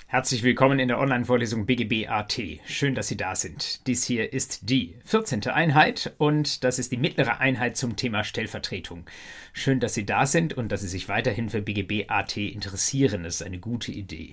Herzlich willkommen in der Online-Vorlesung BGB.at. Schön, dass Sie da sind. Dies hier ist die 14. Einheit und das ist die mittlere Einheit zum Thema Stellvertretung. Schön, dass Sie da sind und dass Sie sich weiterhin für BGB.at interessieren. Das ist eine gute Idee.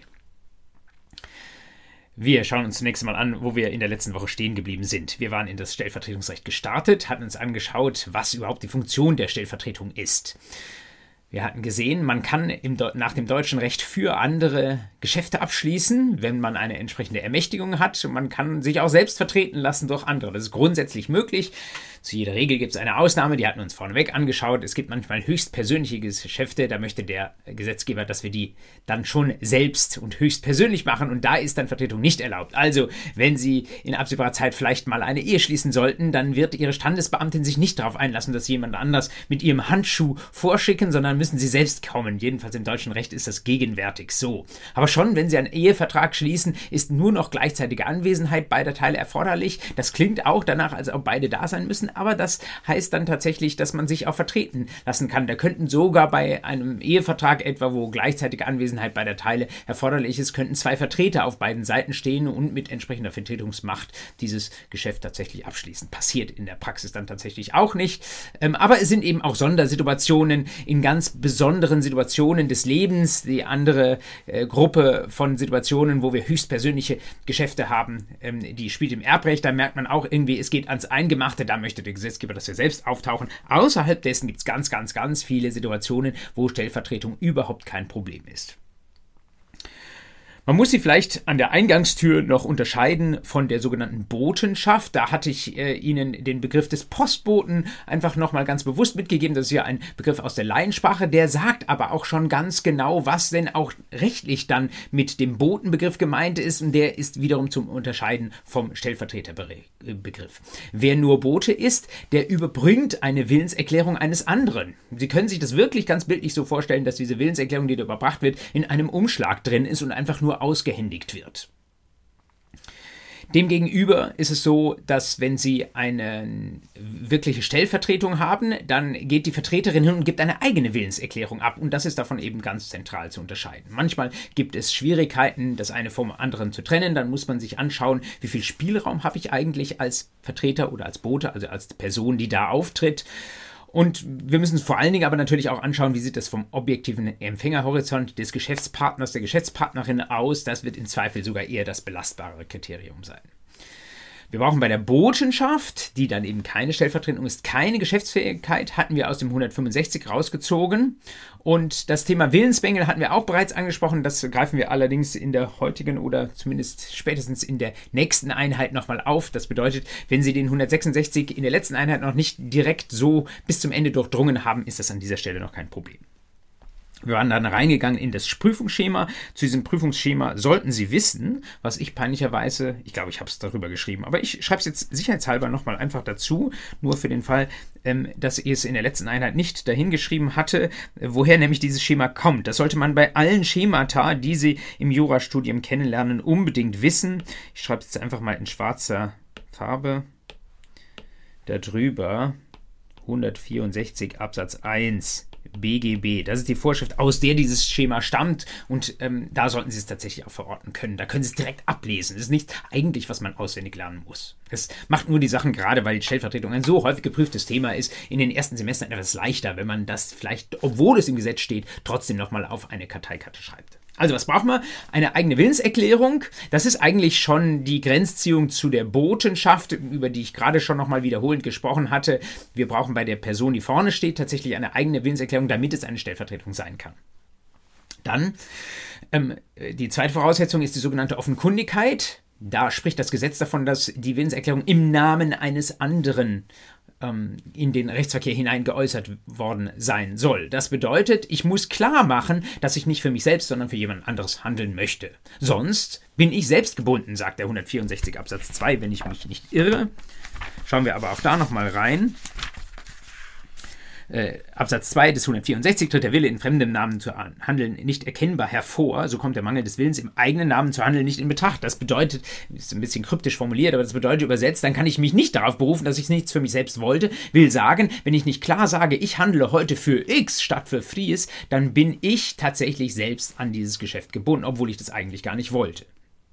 Wir schauen uns zunächst mal an, wo wir in der letzten Woche stehen geblieben sind. Wir waren in das Stellvertretungsrecht gestartet, hatten uns angeschaut, was überhaupt die Funktion der Stellvertretung ist. Wir hatten gesehen, man kann nach dem deutschen Recht für andere Geschäfte abschließen, wenn man eine entsprechende Ermächtigung hat. Und man kann sich auch selbst vertreten lassen durch andere. Das ist grundsätzlich möglich. Zu jeder Regel gibt es eine Ausnahme, die hatten wir uns vorneweg angeschaut. Es gibt manchmal höchst persönliche Geschäfte, da möchte der Gesetzgeber, dass wir die dann schon selbst und höchst persönlich machen und da ist dann Vertretung nicht erlaubt. Also, wenn Sie in absehbarer Zeit vielleicht mal eine Ehe schließen sollten, dann wird Ihre Standesbeamtin sich nicht darauf einlassen, dass jemand anders mit ihrem Handschuh vorschicken, sondern müssen Sie selbst kommen. Jedenfalls im deutschen Recht ist das gegenwärtig so. Aber schon, wenn Sie einen Ehevertrag schließen, ist nur noch gleichzeitige Anwesenheit beider Teile erforderlich. Das klingt auch danach, als ob beide da sein müssen, aber das heißt dann tatsächlich, dass man sich auch vertreten lassen kann. Da könnten sogar bei einem Ehevertrag etwa, wo gleichzeitige Anwesenheit beider Teile erforderlich ist, könnten zwei Vertreter auf beiden Seiten stehen und mit entsprechender Vertretungsmacht dieses Geschäft tatsächlich abschließen. Passiert in der Praxis dann tatsächlich auch nicht. Aber es sind eben auch Sondersituationen in ganz besonderen Situationen des Lebens. Die andere Gruppe von Situationen, wo wir höchstpersönliche Geschäfte haben, die spielt im Erbrecht. Da merkt man auch irgendwie, es geht ans Eingemachte. Da möchte der Gesetzgeber, dass wir selbst auftauchen. Außerhalb dessen gibt es ganz viele Situationen, wo Stellvertretung überhaupt kein Problem ist. Man muss sie vielleicht an der Eingangstür noch unterscheiden von der sogenannten Botenschaft. Da hatte ich Ihnen den Begriff des Postboten einfach nochmal ganz bewusst mitgegeben. Das ist ja ein Begriff aus der Laiensprache. Der sagt aber auch schon ganz genau, was denn auch rechtlich dann mit dem Botenbegriff gemeint ist. Und der ist wiederum zum Unterscheiden vom Stellvertreterbegriff. Wer nur Bote ist, der überbringt eine Willenserklärung eines anderen. Sie können sich das wirklich ganz bildlich so vorstellen, dass diese Willenserklärung, die da überbracht wird, in einem Umschlag drin ist und einfach nur ausgehändigt wird. Demgegenüber ist es so, dass wenn Sie eine wirkliche Stellvertretung haben, dann geht die Vertreterin hin und gibt eine eigene Willenserklärung ab und das ist davon eben ganz zentral zu unterscheiden. Manchmal gibt es Schwierigkeiten, das eine vom anderen zu trennen, dann muss man sich anschauen, wie viel Spielraum habe ich eigentlich als Vertreter oder als Bote, also als Person, die da auftritt. Und wir müssen vor allen Dingen aber natürlich auch anschauen, wie sieht das vom objektiven Empfängerhorizont des Geschäftspartners, der Geschäftspartnerin aus. Das wird im Zweifel sogar eher das belastbare Kriterium sein. Wir brauchen bei der Botenschaft, die dann eben keine Stellvertretung ist, keine Geschäftsfähigkeit, hatten wir aus dem 165 rausgezogen. Und das Thema Willensbengel hatten wir auch bereits angesprochen. Das greifen wir allerdings in der heutigen oder zumindest spätestens in der nächsten Einheit nochmal auf. Das bedeutet, wenn Sie den 166 in der letzten Einheit noch nicht direkt so bis zum Ende durchdrungen haben, ist das an dieser Stelle noch kein Problem. Wir waren dann reingegangen in das Prüfungsschema. Zu diesem Prüfungsschema sollten Sie wissen, was ich peinlicherweise, ich glaube, ich habe es darüber geschrieben, aber ich schreibe es jetzt sicherheitshalber nochmal einfach dazu, nur für den Fall, dass ich es in der letzten Einheit nicht dahingeschrieben hatte, woher nämlich dieses Schema kommt. Das sollte man bei allen Schemata, die Sie im Jurastudium kennenlernen, unbedingt wissen. Ich schreibe es jetzt einfach mal in schwarzer Farbe darüber. 164 Absatz 1 BGB. Das ist die Vorschrift, aus der dieses Schema stammt und da sollten Sie es tatsächlich auch verorten können. Da können Sie es direkt ablesen. Das ist nicht eigentlich, was man auswendig lernen muss. Es macht nur die Sachen, gerade weil die Stellvertretung ein so häufig geprüftes Thema ist, in den ersten Semestern etwas leichter, wenn man das vielleicht, obwohl es im Gesetz steht, trotzdem nochmal auf eine Karteikarte schreibt. Also was brauchen wir? Eine eigene Willenserklärung. Das ist eigentlich schon die Grenzziehung zu der Botenschaft, über die ich gerade schon nochmal wiederholend gesprochen hatte. Wir brauchen bei der Person, die vorne steht, tatsächlich eine eigene Willenserklärung, damit es eine Stellvertretung sein kann. Dann, die zweite Voraussetzung ist die sogenannte Offenkundigkeit. Da spricht das Gesetz davon, dass die Willenserklärung im Namen eines anderen in den Rechtsverkehr hinein geäußert worden sein soll. Das bedeutet, ich muss klar machen, dass ich nicht für mich selbst, sondern für jemand anderes handeln möchte. Sonst bin ich selbst gebunden, sagt der 164 Absatz 2, wenn ich mich nicht irre. Schauen wir aber auch da nochmal rein. Absatz 2 des 164 tritt der Wille, in fremdem Namen zu handeln, nicht erkennbar hervor, so kommt der Mangel des Willens, im eigenen Namen zu handeln, nicht in Betracht. Das bedeutet, ist ein bisschen kryptisch formuliert, aber das bedeutet übersetzt, dann kann ich mich nicht darauf berufen, dass ich nichts für mich selbst wollte. Will sagen, wenn ich nicht klar sage, ich handle heute für X statt für Fries, dann bin ich tatsächlich selbst an dieses Geschäft gebunden, obwohl ich das eigentlich gar nicht wollte.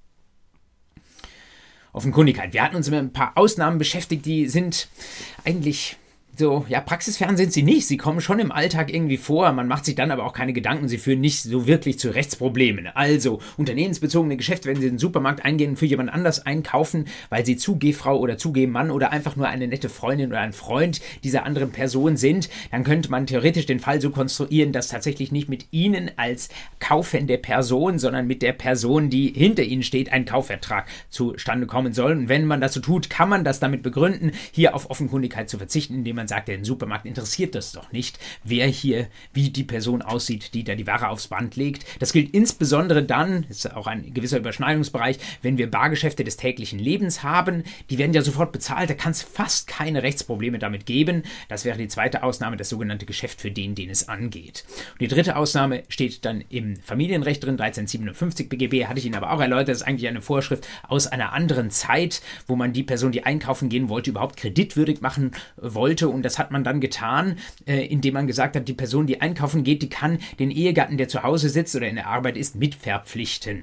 Offenkundigkeit. Wir hatten uns mit ein paar Ausnahmen beschäftigt, die sind eigentlich so, ja, praxisfern sind sie nicht. Sie kommen schon im Alltag irgendwie vor, man macht sich dann aber auch keine Gedanken, sie führen nicht so wirklich zu Rechtsproblemen. Also, unternehmensbezogene Geschäfte, wenn Sie in den Supermarkt eingehen und für jemand anders einkaufen, weil Sie Zugehfrau oder Zugehmann oder einfach nur eine nette Freundin oder ein Freund dieser anderen Person sind, dann könnte man theoretisch den Fall so konstruieren, dass tatsächlich nicht mit Ihnen als kaufende Person, sondern mit der Person, die hinter Ihnen steht, ein Kaufvertrag zustande kommen soll. Und wenn man das so tut, kann man das damit begründen, hier auf Offenkundigkeit zu verzichten, indem man sagt, der Supermarkt interessiert das doch nicht, wer hier, wie die Person aussieht, die da die Ware aufs Band legt. Das gilt insbesondere dann, ist auch ein gewisser Überschneidungsbereich, wenn wir Bargeschäfte des täglichen Lebens haben. Die werden ja sofort bezahlt, da kann es fast keine Rechtsprobleme damit geben. Das wäre die zweite Ausnahme, das sogenannte Geschäft für den es angeht. Und die dritte Ausnahme steht dann im Familienrecht drin, 1357 BGB, hatte ich Ihnen aber auch erläutert, das ist eigentlich eine Vorschrift aus einer anderen Zeit, wo man die Person, die einkaufen gehen wollte, überhaupt kreditwürdig machen wollte. Und das hat man dann getan, indem man gesagt hat, die Person, die einkaufen geht, die kann den Ehegatten, der zu Hause sitzt oder in der Arbeit ist, mitverpflichten.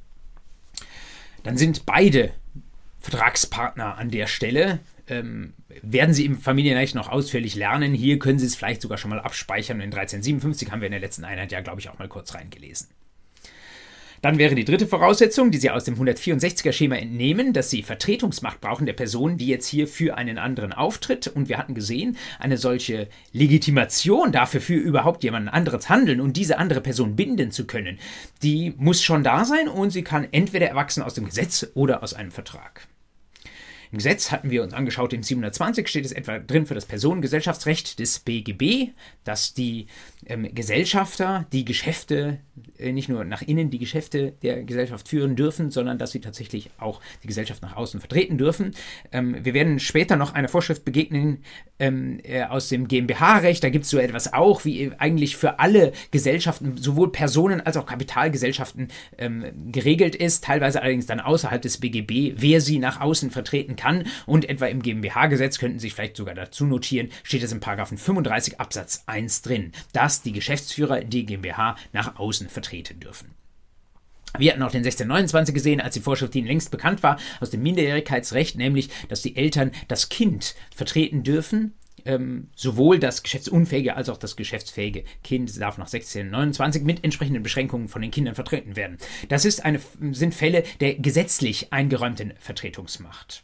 Dann sind beide Vertragspartner an der Stelle. Werden Sie im Familienrecht noch ausführlich lernen. Hier können Sie es vielleicht sogar schon mal abspeichern. In 1357 haben wir in der letzten Einheit ja, glaube ich, auch mal kurz reingelesen. Dann wäre die dritte Voraussetzung, die Sie aus dem 164er Schema entnehmen, dass Sie Vertretungsmacht brauchen der Person, die jetzt hier für einen anderen auftritt. Und wir hatten gesehen, eine solche Legitimation dafür, für überhaupt jemanden anderes handeln und diese andere Person binden zu können, die muss schon da sein und sie kann entweder erwachsen aus dem Gesetz oder aus einem Vertrag. Im Gesetz hatten wir uns angeschaut, im 720 steht es etwa drin für das Personengesellschaftsrecht des BGB, dass die Gesellschafter die Geschäfte, nicht nur nach innen die Geschäfte der Gesellschaft führen dürfen, sondern dass sie tatsächlich auch die Gesellschaft nach außen vertreten dürfen. Wir werden später noch einer Vorschrift begegnen aus dem GmbH-Recht, da gibt es so etwas auch, wie eigentlich für alle Gesellschaften, sowohl Personen als auch Kapitalgesellschaften geregelt ist, teilweise allerdings dann außerhalb des BGB, wer sie nach außen vertreten kann. Und etwa im GmbH-Gesetz könnten Sie sich vielleicht sogar dazu notieren, steht es im Paragraphen 35 Absatz 1 drin, dass die Geschäftsführer die GmbH nach außen vertreten dürfen. Wir hatten auch den 1629 gesehen, als die Vorschrift, die Ihnen längst bekannt war, aus dem Minderjährigkeitsrecht, nämlich, dass die Eltern das Kind vertreten dürfen. Sowohl das geschäftsunfähige als auch das geschäftsfähige Kind darf nach 1629 mit entsprechenden Beschränkungen von den Kindern vertreten werden. Das sind Fälle der gesetzlich eingeräumten Vertretungsmacht.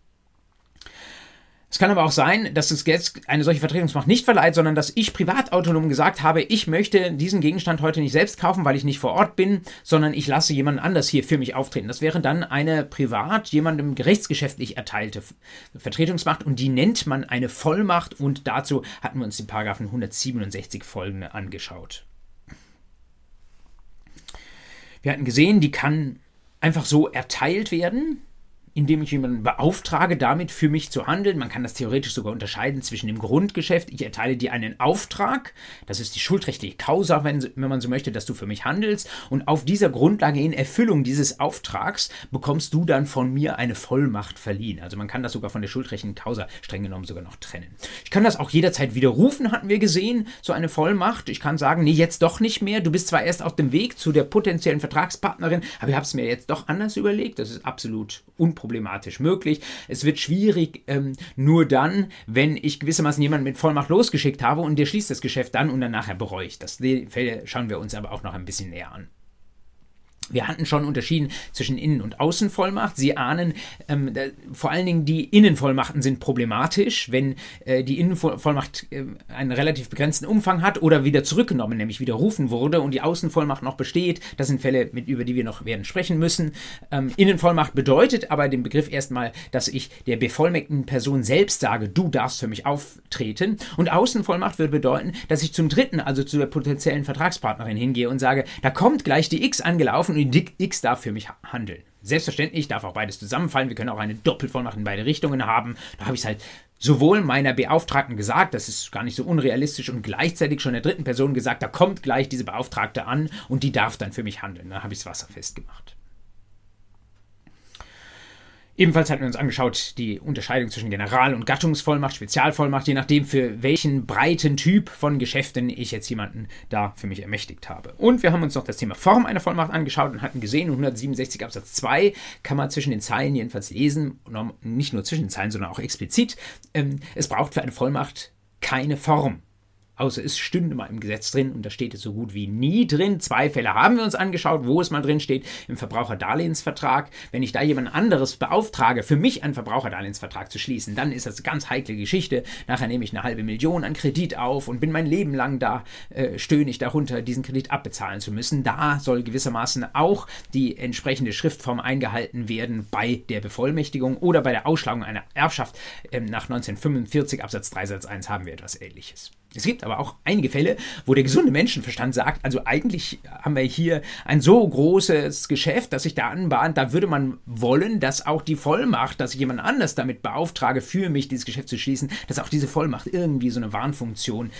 Es kann aber auch sein, dass das Gesetz eine solche Vertretungsmacht nicht verleiht, sondern dass ich privat autonom gesagt habe, ich möchte diesen Gegenstand heute nicht selbst kaufen, weil ich nicht vor Ort bin, sondern ich lasse jemanden anders hier für mich auftreten. Das wäre dann eine privat jemandem rechtsgeschäftlich erteilte Vertretungsmacht und die nennt man eine Vollmacht und dazu hatten wir uns die Paragraphen 167 folgende angeschaut. Wir hatten gesehen, die kann einfach so erteilt werden, indem ich jemanden beauftrage, damit für mich zu handeln. Man kann das theoretisch sogar unterscheiden zwischen dem Grundgeschäft. Ich erteile dir einen Auftrag, das ist die schuldrechtliche Causa, wenn man so möchte, dass du für mich handelst. Und auf dieser Grundlage, in Erfüllung dieses Auftrags, bekommst du dann von mir eine Vollmacht verliehen. Also man kann das sogar von der schuldrechtlichen Causa streng genommen sogar noch trennen. Ich kann das auch jederzeit widerrufen, hatten wir gesehen, so eine Vollmacht. Ich kann sagen, nee, jetzt doch nicht mehr. Du bist zwar erst auf dem Weg zu der potenziellen Vertragspartnerin, aber ich habe es mir jetzt doch anders überlegt. Das ist absolut unproblematisch möglich. Es wird schwierig nur dann, wenn ich gewissermaßen jemanden mit Vollmacht losgeschickt habe und der schließt das Geschäft dann und dann nachher bereue ich das. Die Fälle schauen wir uns aber auch noch ein bisschen näher an. Wir hatten schon unterschieden zwischen Innen- und Außenvollmacht. Sie ahnen, vor allen Dingen die Innenvollmachten sind problematisch, wenn die Innenvollmacht einen relativ begrenzten Umfang hat oder wieder zurückgenommen, nämlich widerrufen wurde und die Außenvollmacht noch besteht. Das sind Fälle, über die wir noch werden sprechen müssen. Innenvollmacht bedeutet aber den Begriff erstmal, dass ich der bevollmächtigten Person selbst sage, du darfst für mich auftreten. Und Außenvollmacht würde bedeuten, dass ich zum Dritten, also zu der potenziellen Vertragspartnerin hingehe und sage, da kommt gleich die X angelaufen und die X darf für mich handeln. Selbstverständlich darf auch beides zusammenfallen. Wir können auch eine Doppelvollmacht in beide Richtungen haben. Da habe ich es halt sowohl meiner Beauftragten gesagt, das ist gar nicht so unrealistisch, und gleichzeitig schon der dritten Person gesagt, da kommt gleich diese Beauftragte an und die darf dann für mich handeln. Da habe ich es wasserfest gemacht. Ebenfalls hatten wir uns angeschaut die Unterscheidung zwischen General- und Gattungsvollmacht, Spezialvollmacht, je nachdem für welchen breiten Typ von Geschäften ich jetzt jemanden da für mich ermächtigt habe. Und wir haben uns noch das Thema Form einer Vollmacht angeschaut und hatten gesehen, in 167 Absatz 2 kann man zwischen den Zeilen jedenfalls lesen, nicht nur zwischen den Zeilen, sondern auch explizit, es braucht für eine Vollmacht keine Form. Außer es stünde mal im Gesetz drin, und da steht es so gut wie nie drin. 2 Fälle haben wir uns angeschaut, wo es mal drin steht, im Verbraucherdarlehensvertrag. Wenn ich da jemand anderes beauftrage, für mich einen Verbraucherdarlehensvertrag zu schließen, dann ist das eine ganz heikle Geschichte. Nachher nehme ich 500.000 an Kredit auf und bin mein Leben lang da, stöhne ich darunter, diesen Kredit abbezahlen zu müssen. Da soll gewissermaßen auch die entsprechende Schriftform eingehalten werden bei der Bevollmächtigung oder bei der Ausschlagung einer Erbschaft. Nach 1945 Absatz 3 Satz 1 haben wir etwas Ähnliches. Es gibt aber auch einige Fälle, wo der gesunde Menschenverstand sagt, also eigentlich haben wir hier ein so großes Geschäft, das sich da anbahnt, da würde man wollen, dass auch die Vollmacht, dass ich jemand anders damit beauftrage, für mich dieses Geschäft zu schließen, dass auch diese Vollmacht irgendwie so eine Warnfunktion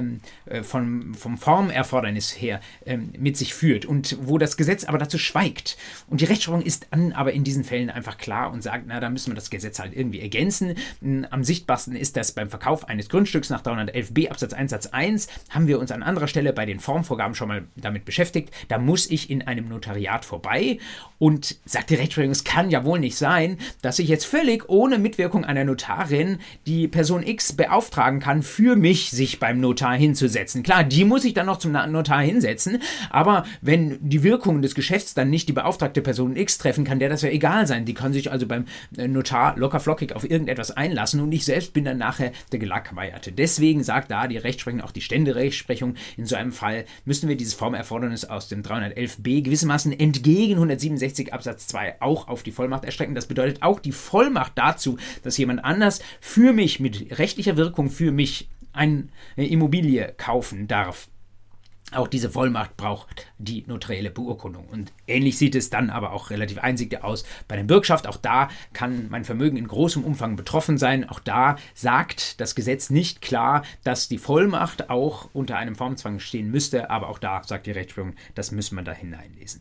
vom Formerfordernis her mit sich führt, und wo das Gesetz aber dazu schweigt. Und die Rechtsprechung ist dann aber in diesen Fällen einfach klar und sagt, na, da müssen wir das Gesetz halt irgendwie ergänzen. Am sichtbarsten ist das beim Verkauf eines Grundstücks nach 311b Absatz 1 Satz 1, haben wir uns an anderer Stelle bei den Formvorgaben schon mal damit beschäftigt. Da muss ich in einem Notariat vorbei, und sagt die Rechtsprechung, es kann ja wohl nicht sein, dass ich jetzt völlig ohne Mitwirkung einer Notarin die Person X beauftragen kann, für mich sich beim Notar hinzusetzen. Klar, die muss ich dann noch zum Notar hinsetzen, aber wenn die Wirkungen des Geschäfts dann nicht die beauftragte Person X treffen, kann der das ja egal sein. Die kann sich also beim Notar lockerflockig auf irgendetwas einlassen, und ich selbst bin dann nachher der Gelackmeierte. Deswegen sagt da die Rechtsprechung, auch die Ständerechtsprechung, in so einem Fall müssen wir dieses Formerfordernis aus dem 311b gewissermaßen entgegen 167 Absatz 2 auch auf die Vollmacht erstrecken. Das bedeutet auch die Vollmacht dazu, dass jemand anders für mich, mit rechtlicher Wirkung für mich, eine Immobilie kaufen darf. Auch diese Vollmacht braucht die notarielle Beurkundung. Und ähnlich sieht es dann aber auch relativ einsichtig aus bei der Bürgschaft. Auch da kann mein Vermögen in großem Umfang betroffen sein. Auch da sagt das Gesetz nicht klar, dass die Vollmacht auch unter einem Formzwang stehen müsste. Aber auch da sagt die Rechtsprechung, das müssen wir da hineinlesen.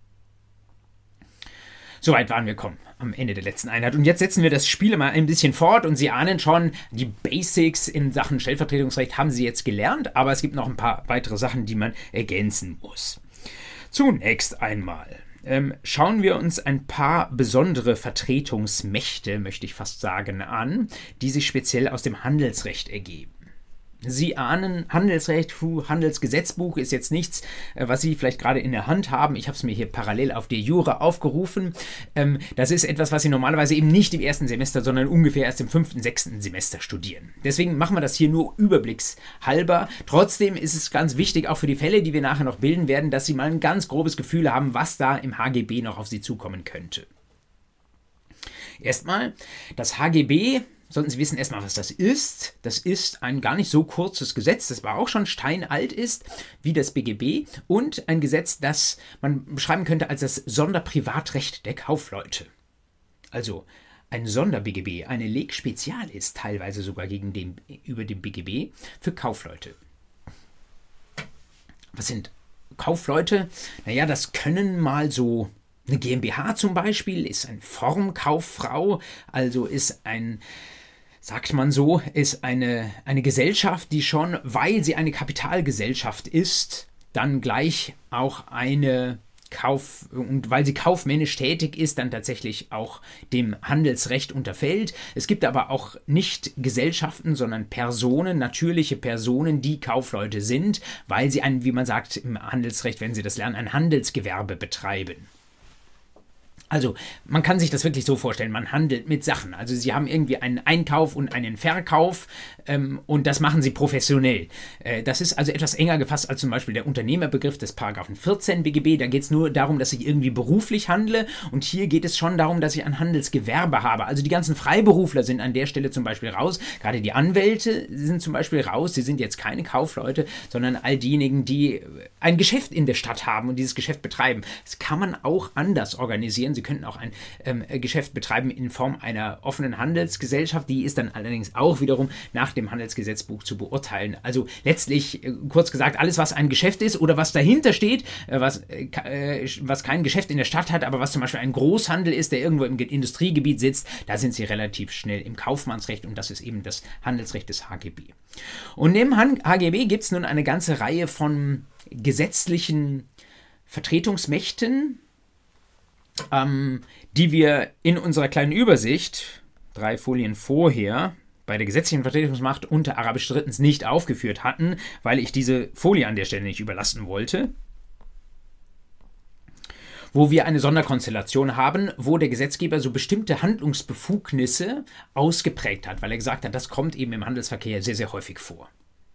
Soweit waren wir gekommen am Ende der letzten Einheit. Und jetzt setzen wir das Spiel mal ein bisschen fort, und Sie ahnen schon, die Basics in Sachen Stellvertretungsrecht haben Sie jetzt gelernt, aber es gibt noch ein paar weitere Sachen, die man ergänzen muss. Zunächst einmal schauen wir uns ein paar besondere Vertretungsmächte, möchte ich fast sagen, an, die sich speziell aus dem Handelsrecht ergeben. Sie ahnen, Handelsrecht, Handelsgesetzbuch ist jetzt nichts, was Sie vielleicht gerade in der Hand haben. Ich habe es mir hier parallel auf der Jura aufgerufen. Das ist etwas, was Sie normalerweise eben nicht im ersten Semester, sondern ungefähr erst im 5., 6. Semester studieren. Deswegen machen wir das hier nur überblickshalber. Trotzdem ist es ganz wichtig, auch für die Fälle, die wir nachher noch bilden werden, dass Sie mal ein ganz grobes Gefühl haben, was da im HGB noch auf Sie zukommen könnte. Erstmal, das HGB, sollten Sie wissen erstmal, was das ist. Das ist ein gar nicht so kurzes Gesetz, das aber auch schon steinalt ist, wie das BGB, und ein Gesetz, das man beschreiben könnte als das Sonderprivatrecht der Kaufleute. Also ein Sonder-BGB, eine Leg Spezialis, teilweise sogar über dem BGB, für Kaufleute. Was sind Kaufleute? Naja, das können mal so eine GmbH zum Beispiel, ist eine Formkauffrau, also ist sagt man so, ist eine Gesellschaft, die schon, weil sie eine Kapitalgesellschaft ist, dann gleich auch und weil sie kaufmännisch tätig ist, dann tatsächlich auch dem Handelsrecht unterfällt. Es gibt aber auch nicht Gesellschaften, sondern Personen, natürliche Personen, die Kaufleute sind, weil sie wie man sagt im Handelsrecht, wenn Sie das lernen, ein Handelsgewerbe betreiben. Also man kann sich das wirklich so vorstellen, man handelt mit Sachen. Also sie haben irgendwie einen Einkauf und einen Verkauf und das machen sie professionell. Das ist also etwas enger gefasst als zum Beispiel der Unternehmerbegriff des Paragraphen 14 BGB. Da geht es nur darum, dass ich irgendwie beruflich handle und hier geht es schon darum, dass ich ein Handelsgewerbe habe. Also die ganzen Freiberufler sind an der Stelle zum Beispiel raus. Gerade die Anwälte sind zum Beispiel raus. Sie sind jetzt keine Kaufleute, sondern all diejenigen, die ein Geschäft in der Stadt haben und dieses Geschäft betreiben. Das kann man auch anders organisieren. Sie könnten auch ein Geschäft betreiben in Form einer offenen Handelsgesellschaft. Die ist dann allerdings auch wiederum nach dem Handelsgesetzbuch zu beurteilen. Also letztlich, kurz gesagt, alles, was ein Geschäft ist oder was dahinter steht, was kein Geschäft in der Stadt hat, aber was zum Beispiel ein Großhandel ist, der irgendwo im Industriegebiet sitzt, da sind sie relativ schnell im Kaufmannsrecht und das ist eben das Handelsrecht des HGB. Und neben HGB gibt es nun eine ganze Reihe von gesetzlichen Vertretungsmächten, die wir in unserer kleinen Übersicht, 3 Folien vorher, bei der gesetzlichen Vertretungsmacht unter Arabisch drittens nicht aufgeführt hatten, weil ich diese Folie an der Stelle nicht überlassen wollte, wo wir eine Sonderkonstellation haben, wo der Gesetzgeber so bestimmte Handlungsbefugnisse ausgeprägt hat, weil er gesagt hat, das kommt eben im Handelsverkehr sehr, sehr häufig vor.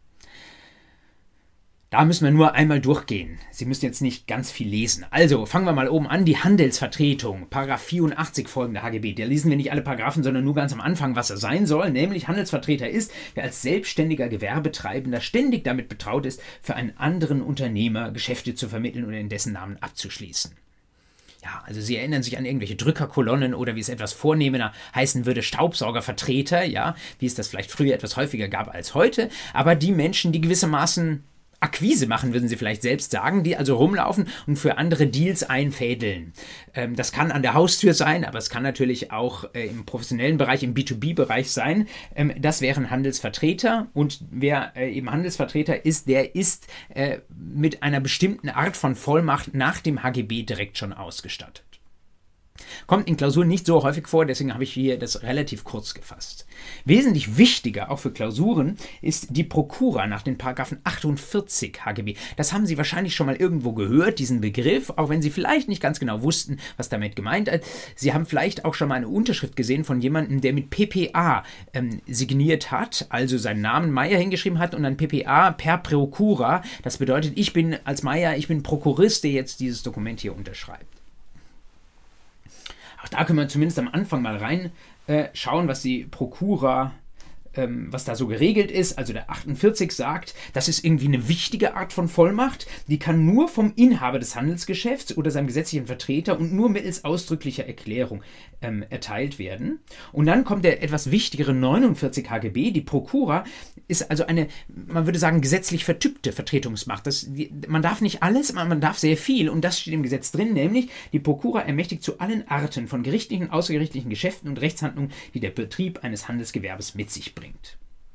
Da müssen wir nur einmal durchgehen. Sie müssen jetzt nicht ganz viel lesen. Also, fangen wir mal oben an. Die Handelsvertretung, Paragraph 84 folgende HGB. Da lesen wir nicht alle Paragraphen, sondern nur ganz am Anfang, was er sein soll. Nämlich, Handelsvertreter ist, wer als selbstständiger Gewerbetreibender ständig damit betraut ist, für einen anderen Unternehmer Geschäfte zu vermitteln oder in dessen Namen abzuschließen. Ja, also Sie erinnern sich an irgendwelche Drückerkolonnen oder wie es etwas vornehmer heißen würde, Staubsaugervertreter, ja, wie es das vielleicht früher etwas häufiger gab als heute. Aber die Menschen, die gewissermaßen Akquise machen, würden Sie vielleicht selbst sagen, die also rumlaufen und für andere Deals einfädeln. Das kann an der Haustür sein, aber es kann natürlich auch im professionellen Bereich, im B2B-Bereich sein. Das wären Handelsvertreter und wer eben Handelsvertreter ist, der ist mit einer bestimmten Art von Vollmacht nach dem HGB direkt schon ausgestattet. Kommt in Klausuren nicht so häufig vor, deswegen habe ich hier das relativ kurz gefasst. Wesentlich wichtiger, auch für Klausuren, ist die Prokura nach den Paragraphen 48 HGB. Das haben Sie wahrscheinlich schon mal irgendwo gehört, diesen Begriff, auch wenn Sie vielleicht nicht ganz genau wussten, was damit gemeint ist. Sie haben vielleicht auch schon mal eine Unterschrift gesehen von jemandem, der mit PPA signiert hat, also seinen Namen Meier hingeschrieben hat und dann PPA per Prokura. Das bedeutet, ich bin als Meier, ich bin Prokurist, der jetzt dieses Dokument hier unterschreibt. Auch da können wir zumindest am Anfang mal reinschauen, was die Prokura, was da so geregelt ist. Also der 48 sagt, das ist irgendwie eine wichtige Art von Vollmacht, die kann nur vom Inhaber des Handelsgeschäfts oder seinem gesetzlichen Vertreter und nur mittels ausdrücklicher Erklärung erteilt werden. Und dann kommt der etwas wichtigere 49 HGB, die Prokura ist also eine, man würde sagen, gesetzlich vertypte Vertretungsmacht. Man darf nicht alles, man darf sehr viel und das steht im Gesetz drin, nämlich die Prokura ermächtigt zu allen Arten von gerichtlichen, außergerichtlichen Geschäften und Rechtshandlungen, die der Betrieb eines Handelsgewerbes mit sich bringt.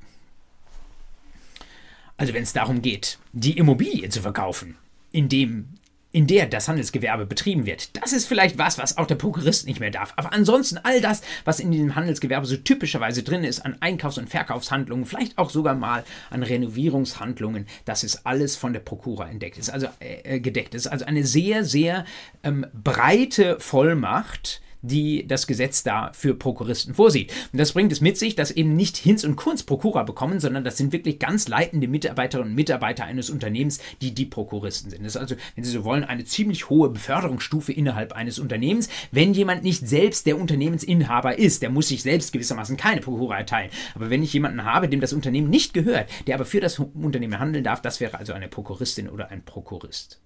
Also wenn es darum geht, die Immobilie zu verkaufen, in der das Handelsgewerbe betrieben wird. Das ist vielleicht was auch der Prokurist nicht mehr darf. Aber ansonsten all das, was in diesem Handelsgewerbe so typischerweise drin ist, an Einkaufs- und Verkaufshandlungen, vielleicht auch sogar mal an Renovierungshandlungen, das ist alles von der Prokura gedeckt. Ist also eine sehr, sehr breite Vollmacht, die das Gesetz da für Prokuristen vorsieht. Und das bringt es mit sich, dass eben nicht Hinz und Kunz Prokura bekommen, sondern das sind wirklich ganz leitende Mitarbeiterinnen und Mitarbeiter eines Unternehmens, die Prokuristen sind. Das ist also, wenn Sie so wollen, eine ziemlich hohe Beförderungsstufe innerhalb eines Unternehmens. Wenn jemand nicht selbst der Unternehmensinhaber ist, der muss sich selbst gewissermaßen keine Prokura erteilen. Aber wenn ich jemanden habe, dem das Unternehmen nicht gehört, der aber für das Unternehmen handeln darf, das wäre also eine Prokuristin oder ein Prokurist.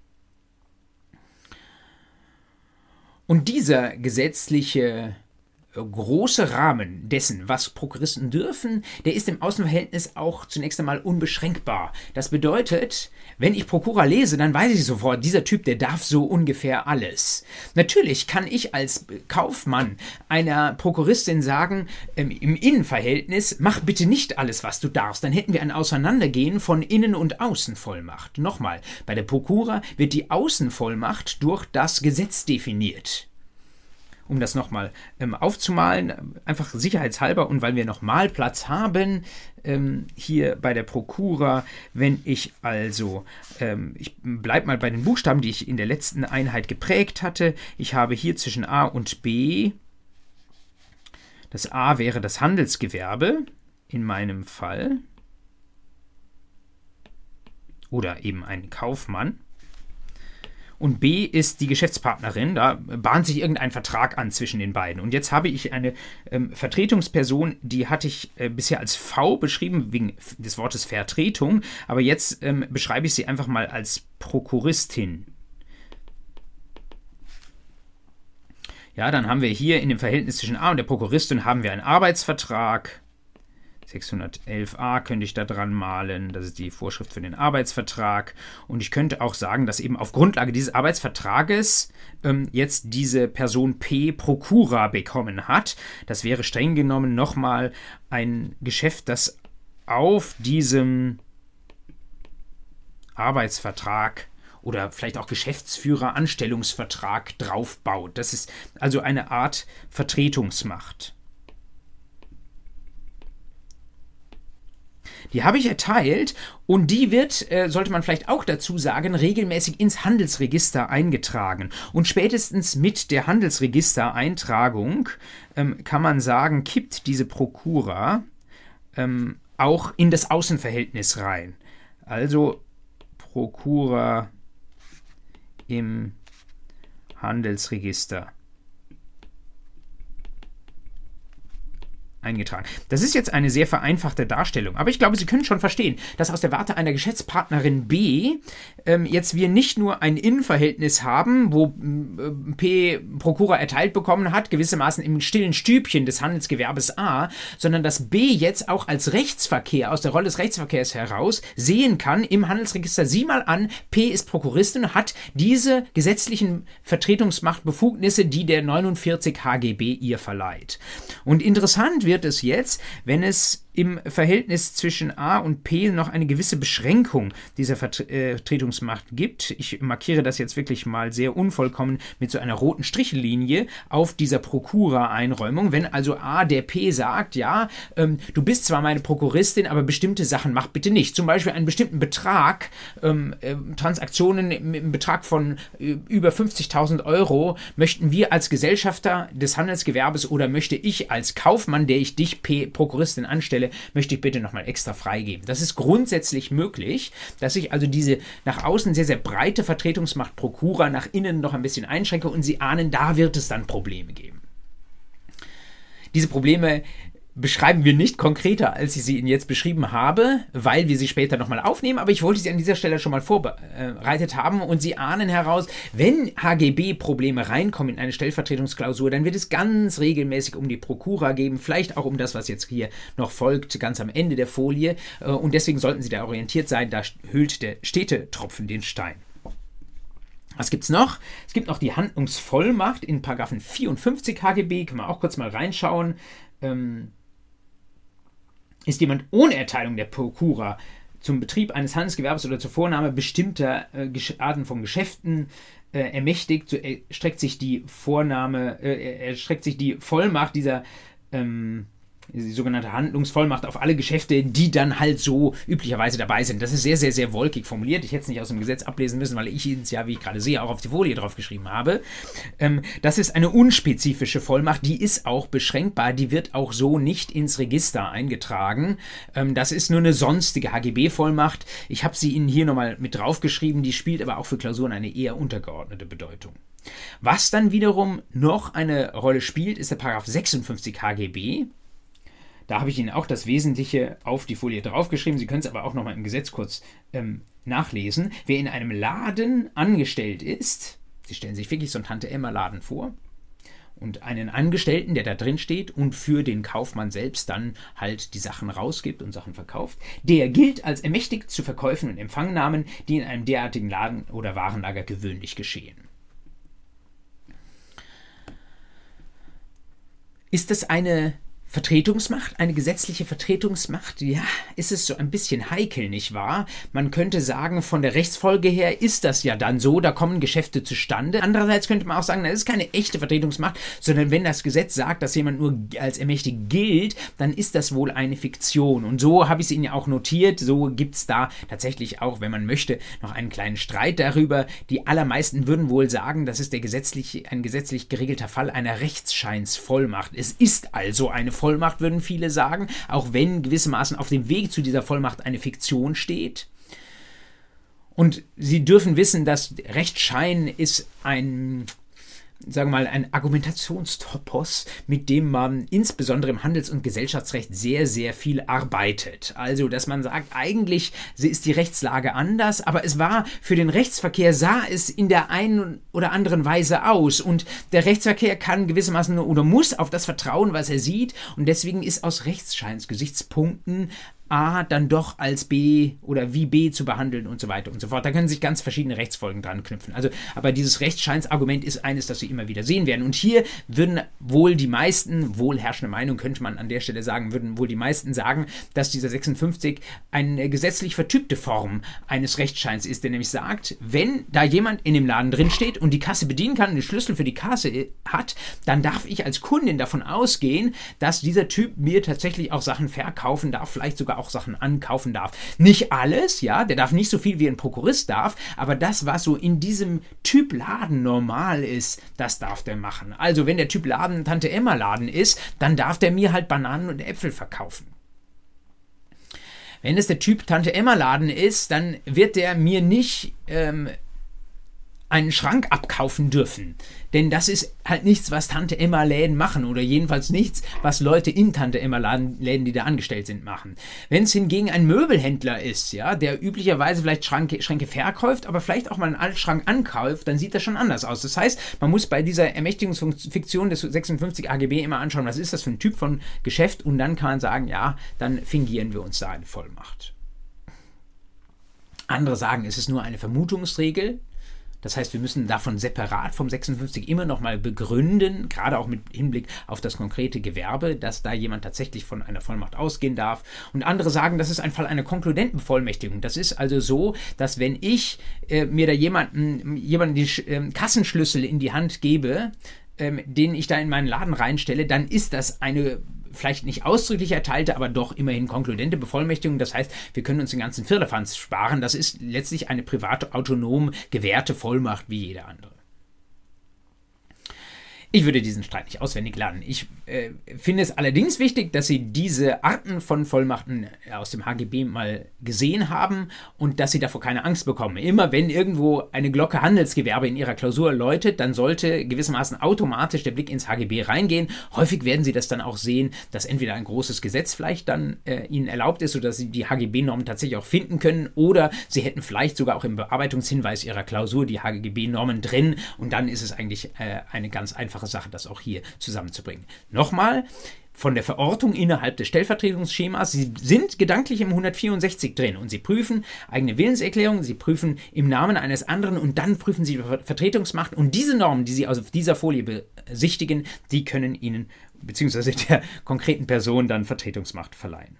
Und dieser gesetzliche große Rahmen dessen, was Prokuristen dürfen, der ist im Außenverhältnis auch zunächst einmal unbeschränkbar. Das bedeutet, wenn ich Prokura lese, dann weiß ich sofort, dieser Typ, der darf so ungefähr alles. Natürlich kann ich als Kaufmann einer Prokuristin sagen, im Innenverhältnis, mach bitte nicht alles, was du darfst. Dann hätten wir ein Auseinandergehen von Innen- und Außenvollmacht. Nochmal, bei der Prokura wird die Außenvollmacht durch das Gesetz definiert. um das nochmal aufzumalen, einfach sicherheitshalber und weil wir noch Malplatz haben, hier bei der Prokura, wenn ich also, ich bleibe mal bei den Buchstaben, die ich in der letzten Einheit geprägt hatte. Ich habe hier zwischen A und B, das A wäre das Handelsgewerbe in meinem Fall oder eben ein Kaufmann. Und B ist die Geschäftspartnerin, da bahnt sich irgendein Vertrag an zwischen den beiden. Und jetzt habe ich eine Vertretungsperson, die hatte ich bisher als V beschrieben, wegen des Wortes Vertretung, aber jetzt beschreibe ich sie einfach mal als Prokuristin. Ja, dann haben wir hier in dem Verhältnis zwischen A und der Prokuristin haben wir einen Arbeitsvertrag. 611a könnte ich da dran malen, das ist die Vorschrift für den Arbeitsvertrag. Und ich könnte auch sagen, dass eben auf Grundlage dieses Arbeitsvertrages jetzt diese Person P Prokura bekommen hat. Das wäre streng genommen nochmal ein Geschäft, das auf diesem Arbeitsvertrag oder vielleicht auch Geschäftsführer-Anstellungsvertrag draufbaut. Das ist also eine Art Vertretungsmacht. Die habe ich erteilt und die wird, sollte man vielleicht auch dazu sagen, regelmäßig ins Handelsregister eingetragen. Und spätestens mit der Handelsregistereintragung kann man sagen, kippt diese Prokura auch in das Außenverhältnis rein. Also Prokura im Handelsregister eingetragen. Das ist jetzt eine sehr vereinfachte Darstellung, aber ich glaube, Sie können schon verstehen, dass aus der Warte einer Geschäftspartnerin B jetzt wir nicht nur ein Innenverhältnis haben, wo P Prokura erteilt bekommen hat, gewissermaßen im stillen Stübchen des Handelsgewerbes A, sondern dass B jetzt auch als Rechtsverkehr, aus der Rolle des Rechtsverkehrs heraus, sehen kann im Handelsregister, sieh mal an, P ist Prokuristin und hat diese gesetzlichen Vertretungsmachtbefugnisse, die der 49 HGB ihr verleiht. Und interessant wird es jetzt, wenn es im Verhältnis zwischen A und P noch eine gewisse Beschränkung dieser Vertretungsmacht gibt. Ich markiere das jetzt wirklich mal sehr unvollkommen mit so einer roten Strichlinie auf dieser Prokura-Einräumung. Wenn also A der P sagt, ja, du bist zwar meine Prokuristin, aber bestimmte Sachen mach bitte nicht. Zum Beispiel einen bestimmten Betrag, Transaktionen im Betrag von über 50.000 Euro möchten wir als Gesellschafter des Handelsgewerbes oder möchte ich als Kaufmann, der ich dich Prokuristin anstelle, möchte ich bitte nochmal extra freigeben. Das ist grundsätzlich möglich, dass ich also diese nach außen sehr, sehr breite Vertretungsmacht Prokura nach innen noch ein bisschen einschränke und Sie ahnen, da wird es dann Probleme geben. Diese Probleme beschreiben wir nicht konkreter, als ich sie Ihnen jetzt beschrieben habe, weil wir sie später nochmal aufnehmen, aber ich wollte sie an dieser Stelle schon mal vorbereitet haben und Sie ahnen heraus, wenn HGB-Probleme reinkommen in eine Stellvertretungsklausur, dann wird es ganz regelmäßig um die Prokura geben, vielleicht auch um das, was jetzt hier noch folgt, ganz am Ende der Folie und deswegen sollten Sie da orientiert sein, da hüllt der Städtetropfen den Stein. Was gibt es noch? Es gibt noch die Handlungsvollmacht in § 54 HGB, können wir auch kurz mal reinschauen. Ist jemand ohne Erteilung der Prokura zum Betrieb eines Handelsgewerbes oder zur Vornahme bestimmter Arten von Geschäften ermächtigt, so erstreckt sich die Vollmacht dieser die sogenannte Handlungsvollmacht auf alle Geschäfte, die dann halt so üblicherweise dabei sind. Das ist sehr, sehr, sehr wolkig formuliert. Ich hätte es nicht aus dem Gesetz ablesen müssen, weil ich es ja, wie ich gerade sehe, auch auf die Folie drauf geschrieben habe. Das ist eine unspezifische Vollmacht, die ist auch beschränkbar, die wird auch so nicht ins Register eingetragen. Das ist nur eine sonstige HGB-Vollmacht. Ich habe sie Ihnen hier nochmal mit draufgeschrieben, die spielt aber auch für Klausuren eine eher untergeordnete Bedeutung. Was dann wiederum noch eine Rolle spielt, ist der § 56 HGB. Da habe ich Ihnen auch das Wesentliche auf die Folie draufgeschrieben. Sie können es aber auch nochmal im Gesetz kurz nachlesen. Wer in einem Laden angestellt ist, Sie stellen sich wirklich so einen Tante-Emma-Laden vor und einen Angestellten, der da drin steht und für den Kaufmann selbst dann halt die Sachen rausgibt und Sachen verkauft, der gilt als ermächtigt zu Verkäufen und Empfangnahmen, die in einem derartigen Laden oder Warenlager gewöhnlich geschehen. Ist das eine Vertretungsmacht, eine gesetzliche Vertretungsmacht, ja, ist es so ein bisschen heikel, nicht wahr? Man könnte sagen, von der Rechtsfolge her ist das ja dann so, da kommen Geschäfte zustande. Andererseits könnte man auch sagen, das ist keine echte Vertretungsmacht, sondern wenn das Gesetz sagt, dass jemand nur als ermächtigt gilt, dann ist das wohl eine Fiktion. Und so habe ich es Ihnen ja auch notiert, so gibt es da tatsächlich auch, wenn man möchte, noch einen kleinen Streit darüber. Die allermeisten würden wohl sagen, das ist ein gesetzlich geregelter Fall einer Rechtsscheinsvollmacht. Es ist also eine Vollmacht, würden viele sagen, auch wenn gewissermaßen auf dem Weg zu dieser Vollmacht eine Fiktion steht. Und Sie dürfen wissen, dass Rechtsschein ist ein Argumentationstopos, mit dem man insbesondere im Handels- und Gesellschaftsrecht sehr, sehr viel arbeitet. Also, dass man sagt, eigentlich ist die Rechtslage anders, aber es war für den Rechtsverkehr, sah es in der einen oder anderen Weise aus. Und der Rechtsverkehr kann gewissermaßen oder muss auf das vertrauen, was er sieht. Und deswegen ist aus Rechtsscheinsgesichtspunkten A dann doch als B oder wie B zu behandeln und so weiter und so fort. Da können sich ganz verschiedene Rechtsfolgen dran knüpfen. Also, aber dieses Rechtsscheinsargument ist eines, das Sie immer wieder sehen werden. Und hier würden wohl die meisten, wohlherrschende Meinung könnte man an der Stelle sagen, würden wohl die meisten sagen, dass dieser 56 eine gesetzlich vertypte Form eines Rechtsscheins ist, der nämlich sagt, wenn da jemand in dem Laden drin steht und die Kasse bedienen kann und den Schlüssel für die Kasse hat, dann darf ich als Kundin davon ausgehen, dass dieser Typ mir tatsächlich auch Sachen verkaufen darf, vielleicht sogar auch Sachen ankaufen darf. Nicht alles, ja, der darf nicht so viel wie ein Prokurist darf, aber das, was so in diesem Typ Laden normal ist, das darf der machen. Also wenn der Typ Laden Tante Emma Laden ist, dann darf der mir halt Bananen und Äpfel verkaufen. Wenn es der Typ Tante Emma Laden ist, dann wird der mir nicht einen Schrank abkaufen dürfen. Denn das ist halt nichts, was Tante Emma Läden machen oder jedenfalls nichts, was Leute in Tante Emma Läden, die da angestellt sind, machen. Wenn es hingegen ein Möbelhändler ist, ja, der üblicherweise vielleicht Schränke verkauft, aber vielleicht auch mal einen Altschrank ankauft, dann sieht das schon anders aus. Das heißt, man muss bei dieser Ermächtigungsfiktion des 56 AGB immer anschauen, was ist das für ein Typ von Geschäft, und dann kann man sagen, ja, dann fingieren wir uns da eine Vollmacht. Andere sagen, es ist nur eine Vermutungsregel. Das heißt, wir müssen davon separat vom 56 immer noch mal begründen, gerade auch mit Hinblick auf das konkrete Gewerbe, dass da jemand tatsächlich von einer Vollmacht ausgehen darf. Und andere sagen, das ist ein Fall einer konkludenten Bevollmächtigung. Das ist also so, dass wenn ich mir da jemanden die Kassenschlüssel in die Hand gebe, den ich da in meinen Laden reinstelle, dann ist das eine vielleicht nicht ausdrücklich erteilte, aber doch immerhin konkludente Bevollmächtigung. Das heißt, wir können uns den ganzen Firlefanz sparen. Das ist letztlich eine privat autonom gewährte Vollmacht wie jede andere. Ich würde diesen Streit nicht auswendig lernen. Ich finde es allerdings wichtig, dass Sie diese Arten von Vollmachten aus dem HGB mal gesehen haben und dass Sie davor keine Angst bekommen. Immer wenn irgendwo eine Glocke Handelsgewerbe in Ihrer Klausur läutet, dann sollte gewissermaßen automatisch der Blick ins HGB reingehen. Häufig werden Sie das dann auch sehen, dass entweder ein großes Gesetz vielleicht dann Ihnen erlaubt ist, sodass Sie die HGB-Normen tatsächlich auch finden können, oder Sie hätten vielleicht sogar auch im Bearbeitungshinweis Ihrer Klausur die HGB-Normen drin, und dann ist es eigentlich eine ganz einfache Sache, das auch hier zusammenzubringen. Nochmal, von der Verortung innerhalb des Stellvertretungsschemas, Sie sind gedanklich im 164 drin und Sie prüfen eigene Willenserklärung, Sie prüfen im Namen eines anderen und dann prüfen Sie die Vertretungsmacht, und diese Normen, die Sie auf dieser Folie besichtigen, die können Ihnen bzw. der konkreten Person dann Vertretungsmacht verleihen.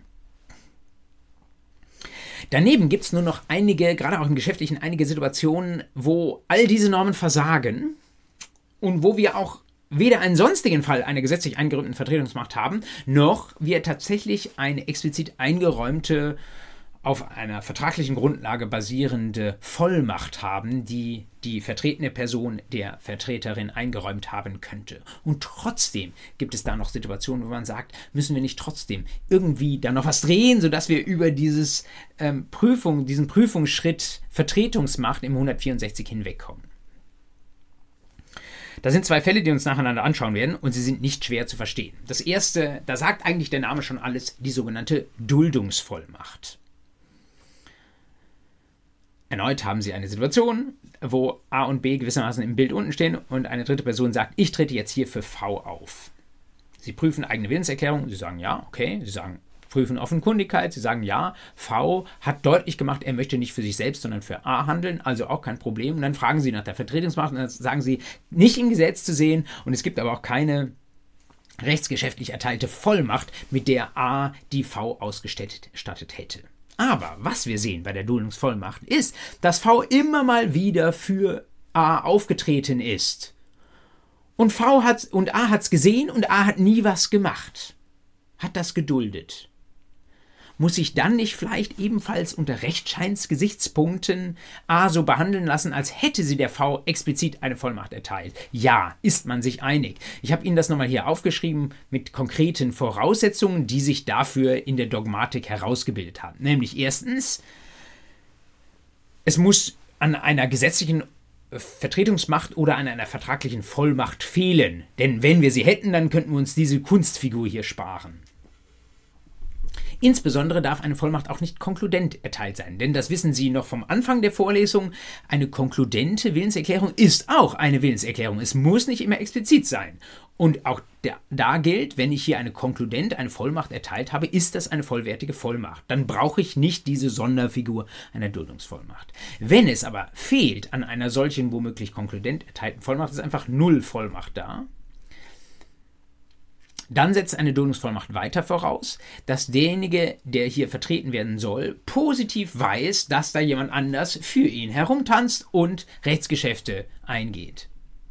Daneben gibt es nur noch einige, gerade auch im Geschäftlichen, einige Situationen, wo all diese Normen versagen und wo wir auch weder einen sonstigen Fall einer gesetzlich eingeräumten Vertretungsmacht haben, noch wir tatsächlich eine explizit eingeräumte, auf einer vertraglichen Grundlage basierende Vollmacht haben, die die vertretene Person der Vertreterin eingeräumt haben könnte. Und trotzdem gibt es da noch Situationen, wo man sagt, müssen wir nicht trotzdem irgendwie da noch was drehen, sodass wir über diesen Prüfungsschritt Vertretungsmacht im 164 hinwegkommen. Da sind zwei Fälle, die wir uns nacheinander anschauen werden, und sie sind nicht schwer zu verstehen. Das erste, da sagt eigentlich der Name schon alles, die sogenannte Duldungsvollmacht. Erneut haben Sie eine Situation, wo A und B gewissermaßen im Bild unten stehen und eine dritte Person sagt, ich trete jetzt hier für V auf. Sie prüfen eigene Willenserklärung, Sie sagen ja, okay, Sie prüfen Offenkundigkeit, Sie sagen ja, V hat deutlich gemacht, er möchte nicht für sich selbst, sondern für A handeln, also auch kein Problem. Und dann fragen Sie nach der Vertretungsmacht und dann sagen Sie, nicht im Gesetz zu sehen, und es gibt aber auch keine rechtsgeschäftlich erteilte Vollmacht, mit der A die V ausgestattet hätte. Aber was wir sehen bei der Duldungsvollmacht ist, dass V immer mal wieder für A aufgetreten ist. Und A hat es gesehen und A hat nie was gemacht. Hat das geduldet. Muss sich dann nicht vielleicht ebenfalls unter Rechtsscheinsgesichtspunkten A so behandeln lassen, als hätte sie der V explizit eine Vollmacht erteilt? Ja, ist man sich einig. Ich habe Ihnen das nochmal hier aufgeschrieben mit konkreten Voraussetzungen, die sich dafür in der Dogmatik herausgebildet haben. Nämlich erstens, es muss an einer gesetzlichen Vertretungsmacht oder an einer vertraglichen Vollmacht fehlen. Denn wenn wir sie hätten, dann könnten wir uns diese Kunstfigur hier sparen. Insbesondere darf eine Vollmacht auch nicht konkludent erteilt sein, denn das wissen Sie noch vom Anfang der Vorlesung, eine konkludente Willenserklärung ist auch eine Willenserklärung. Es muss nicht immer explizit sein. Und auch da gilt, wenn ich hier eine Vollmacht erteilt habe, ist das eine vollwertige Vollmacht. Dann brauche ich nicht diese Sonderfigur einer Duldungsvollmacht. Wenn es aber fehlt an einer solchen womöglich konkludent erteilten Vollmacht, ist einfach null Vollmacht da. Dann setzt eine Duldungsvollmacht weiter voraus, dass derjenige, der hier vertreten werden soll, positiv weiß, dass da jemand anders für ihn herumtanzt und Rechtsgeschäfte eingeht.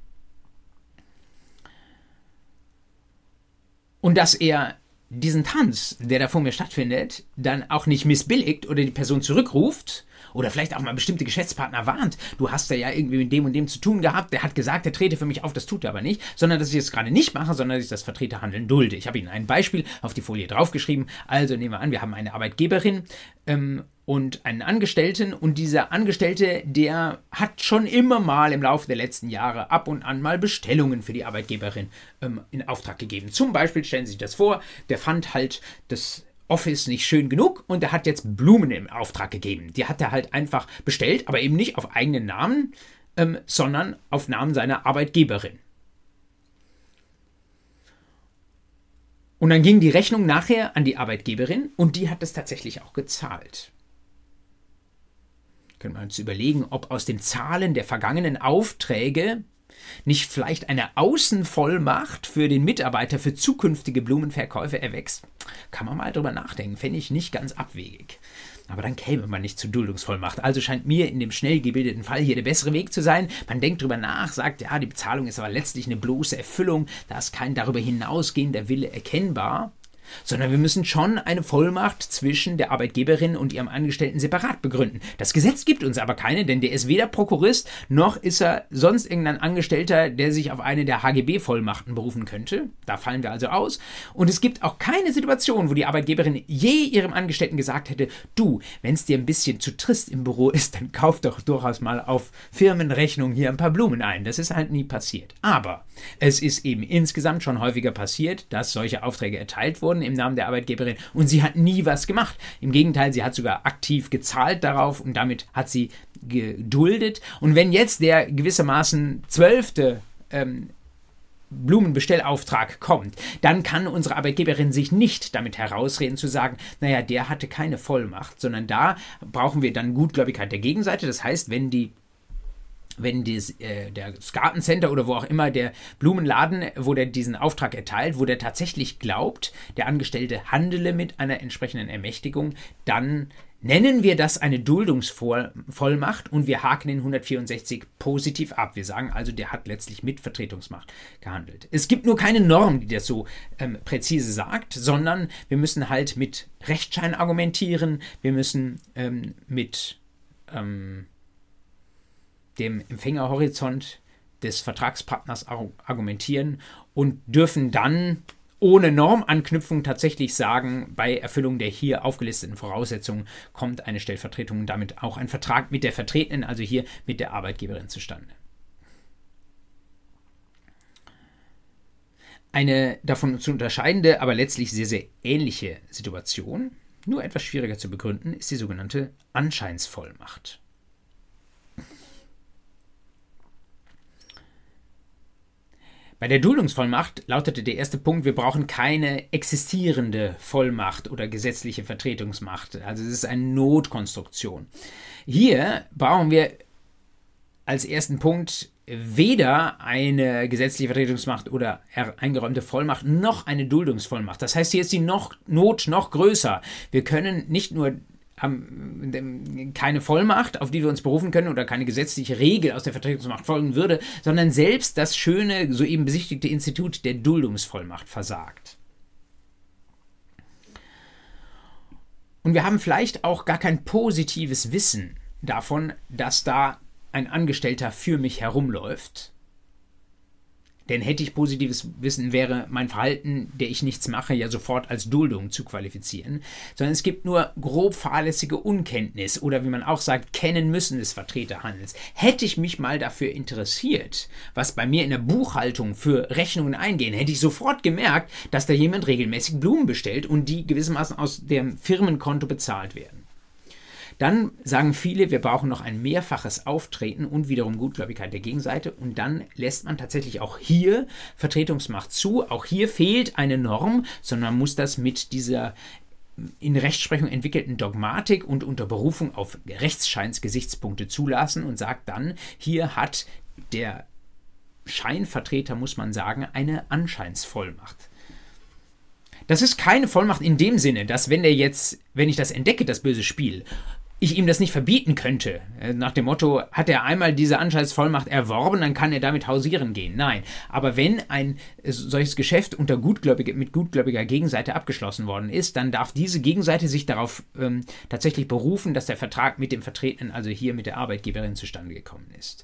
Und dass er diesen Tanz, der da vor mir stattfindet, dann auch nicht missbilligt oder die Person zurückruft oder vielleicht auch mal bestimmte Geschäftspartner warnt, du hast da ja irgendwie mit dem und dem zu tun gehabt, der hat gesagt, er trete für mich auf, das tut er aber nicht, sondern dass ich das gerade nicht mache, sondern dass ich das Vertreterhandeln dulde. Ich habe Ihnen ein Beispiel auf die Folie draufgeschrieben. Also nehmen wir an, wir haben eine Arbeitgeberin und einen Angestellten und dieser Angestellte, der hat schon immer mal im Laufe der letzten Jahre ab und an mal Bestellungen für die Arbeitgeberin in Auftrag gegeben. Zum Beispiel, stellen Sie sich das vor, der fand halt das Office nicht schön genug und er hat jetzt Blumen im Auftrag gegeben. Die hat er halt einfach bestellt, aber eben nicht auf eigenen Namen, sondern auf Namen seiner Arbeitgeberin. Und dann ging die Rechnung nachher an die Arbeitgeberin und die hat es tatsächlich auch gezahlt. Können wir uns überlegen, ob aus den Zahlen der vergangenen Aufträge nicht vielleicht eine Außenvollmacht für den Mitarbeiter für zukünftige Blumenverkäufe erwächst? Kann man mal drüber nachdenken, fände ich nicht ganz abwegig. Aber dann käme man nicht zur Duldungsvollmacht. Also scheint mir in dem schnell gebildeten Fall hier der bessere Weg zu sein. Man denkt drüber nach, sagt, ja, die Bezahlung ist aber letztlich eine bloße Erfüllung, da ist kein darüber hinausgehender Wille erkennbar. Sondern wir müssen schon eine Vollmacht zwischen der Arbeitgeberin und ihrem Angestellten separat begründen. Das Gesetz gibt uns aber keine, denn der ist weder Prokurist, noch ist er sonst irgendein Angestellter, der sich auf eine der HGB-Vollmachten berufen könnte. Da fallen wir also aus. Und es gibt auch keine Situation, wo die Arbeitgeberin je ihrem Angestellten gesagt hätte, du, wenn es dir ein bisschen zu trist im Büro ist, dann kauf doch durchaus mal auf Firmenrechnung hier ein paar Blumen ein. Das ist halt nie passiert. Aber es ist eben insgesamt schon häufiger passiert, dass solche Aufträge erteilt wurden im Namen der Arbeitgeberin und sie hat nie was gemacht. Im Gegenteil, sie hat sogar aktiv gezahlt darauf und damit hat sie geduldet. Und wenn jetzt der gewissermaßen 12. Blumenbestellauftrag kommt, dann kann unsere Arbeitgeberin sich nicht damit herausreden zu sagen, naja, der hatte keine Vollmacht, sondern da brauchen wir dann Gutgläubigkeit der Gegenseite. Das heißt, wenn das Gartencenter oder wo auch immer der Blumenladen, wo der diesen Auftrag erteilt, wo der tatsächlich glaubt, der Angestellte handele mit einer entsprechenden Ermächtigung, dann nennen wir das eine Duldungsvollmacht und wir haken den 164 positiv ab. Wir sagen also, der hat letztlich mit Vertretungsmacht gehandelt. Es gibt nur keine Norm, die das so präzise sagt, sondern wir müssen halt mit Rechtsschein argumentieren, wir müssen mit dem Empfängerhorizont des Vertragspartners argumentieren und dürfen dann ohne Normanknüpfung tatsächlich sagen, bei Erfüllung der hier aufgelisteten Voraussetzungen kommt eine Stellvertretung und damit auch ein Vertrag mit der Vertretenen, also hier mit der Arbeitgeberin zustande. Eine davon zu unterscheidende, aber letztlich sehr, sehr ähnliche Situation, nur etwas schwieriger zu begründen, ist die sogenannte Anscheinsvollmacht. Bei der Duldungsvollmacht lautete der erste Punkt, wir brauchen keine existierende Vollmacht oder gesetzliche Vertretungsmacht. Also es ist eine Notkonstruktion. Hier brauchen wir als ersten Punkt weder eine gesetzliche Vertretungsmacht oder eingeräumte Vollmacht noch eine Duldungsvollmacht. Das heißt, hier ist die Not noch größer. Wir können nicht nur keine Vollmacht, auf die wir uns berufen können oder keine gesetzliche Regel aus der Vertretungsmacht folgen würde, sondern selbst das schöne, soeben besichtigte Institut der Duldungsvollmacht versagt. Und wir haben vielleicht auch gar kein positives Wissen davon, dass da ein Angestellter für mich herumläuft. Denn hätte ich positives Wissen, wäre mein Verhalten, der ich nichts mache, ja sofort als Duldung zu qualifizieren. Sondern es gibt nur grob fahrlässige Unkenntnis oder wie man auch sagt, kennen müssen des Vertreterhandels. Hätte ich mich mal dafür interessiert, was bei mir in der Buchhaltung für Rechnungen eingehen, hätte ich sofort gemerkt, dass da jemand regelmäßig Blumen bestellt und die gewissermaßen aus dem Firmenkonto bezahlt werden. Dann sagen viele, wir brauchen noch ein mehrfaches Auftreten und wiederum Gutgläubigkeit der Gegenseite. Und dann lässt man tatsächlich auch hier Vertretungsmacht zu. Auch hier fehlt eine Norm, sondern man muss das mit dieser in Rechtsprechung entwickelten Dogmatik und unter Berufung auf Rechtsscheinsgesichtspunkte zulassen und sagt dann, hier hat der Scheinvertreter, muss man sagen, eine Anscheinsvollmacht. Das ist keine Vollmacht in dem Sinne, dass wenn ich das entdecke, das böse Spiel, ich ihm das nicht verbieten könnte. Nach dem Motto, hat er einmal diese Anscheinsvollmacht erworben, dann kann er damit hausieren gehen. Nein, aber wenn ein solches Geschäft mit gutgläubiger Gegenseite abgeschlossen worden ist, dann darf diese Gegenseite sich darauf tatsächlich berufen, dass der Vertrag mit dem Vertretenen, also hier mit der Arbeitgeberin, zustande gekommen ist.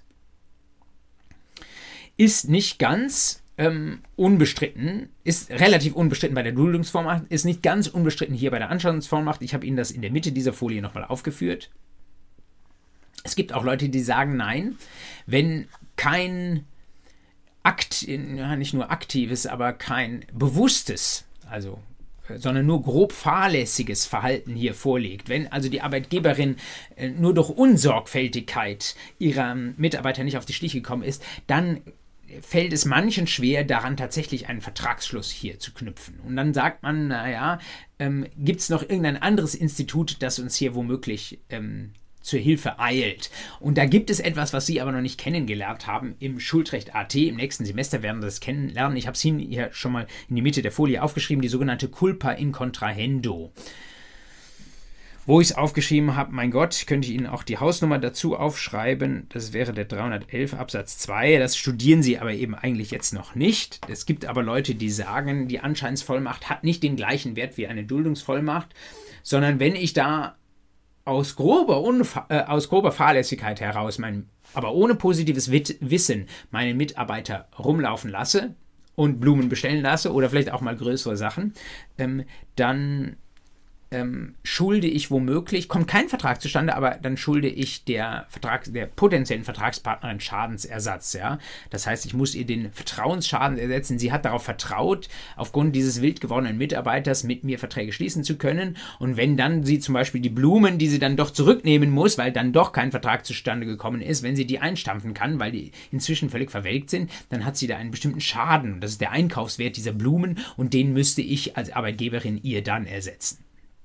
Ist nicht ganz unbestritten, ist relativ unbestritten bei der Duldungsvollmacht, ist nicht ganz unbestritten hier bei der Anschauungsvollmacht. Ich habe Ihnen das in der Mitte dieser Folie nochmal aufgeführt. Es gibt auch Leute, die sagen, nein, wenn kein nicht nur aktives, aber kein bewusstes, sondern nur grob fahrlässiges Verhalten hier vorliegt. Wenn also die Arbeitgeberin nur durch Unsorgfältigkeit ihrer Mitarbeiter nicht auf die Schliche gekommen ist, dann fällt es manchen schwer, daran tatsächlich einen Vertragsschluss hier zu knüpfen. Und dann sagt man, gibt es noch irgendein anderes Institut, das uns hier womöglich zur Hilfe eilt. Und da gibt es etwas, was Sie aber noch nicht kennengelernt haben im Schuldrecht AT. Im nächsten Semester werden Sie das kennenlernen. Ich habe es Ihnen hier schon mal in die Mitte der Folie aufgeschrieben, die sogenannte Culpa in Contrahendo. Wo ich es aufgeschrieben habe, mein Gott, könnte ich Ihnen auch die Hausnummer dazu aufschreiben. Das wäre der 311 Absatz 2. Das studieren Sie aber eben eigentlich jetzt noch nicht. Es gibt aber Leute, die sagen, die Anscheinsvollmacht hat nicht den gleichen Wert wie eine Duldungsvollmacht, sondern wenn ich da aus grober Fahrlässigkeit heraus, aber ohne positives Wissen, meinen Mitarbeiter rumlaufen lasse und Blumen bestellen lasse oder vielleicht auch mal größere Sachen, dann schulde ich womöglich, kommt kein Vertrag zustande, aber dann schulde ich der potenziellen Vertragspartnerin Schadensersatz. Ja? Das heißt, ich muss ihr den Vertrauensschaden ersetzen. Sie hat darauf vertraut, aufgrund dieses wild gewordenen Mitarbeiters mit mir Verträge schließen zu können. Und wenn dann sie zum Beispiel die Blumen, die sie dann doch zurücknehmen muss, weil dann doch kein Vertrag zustande gekommen ist, wenn sie die einstampfen kann, weil die inzwischen völlig verwelkt sind, dann hat sie da einen bestimmten Schaden. Das ist der Einkaufswert dieser Blumen und den müsste ich als Arbeitgeberin ihr dann ersetzen.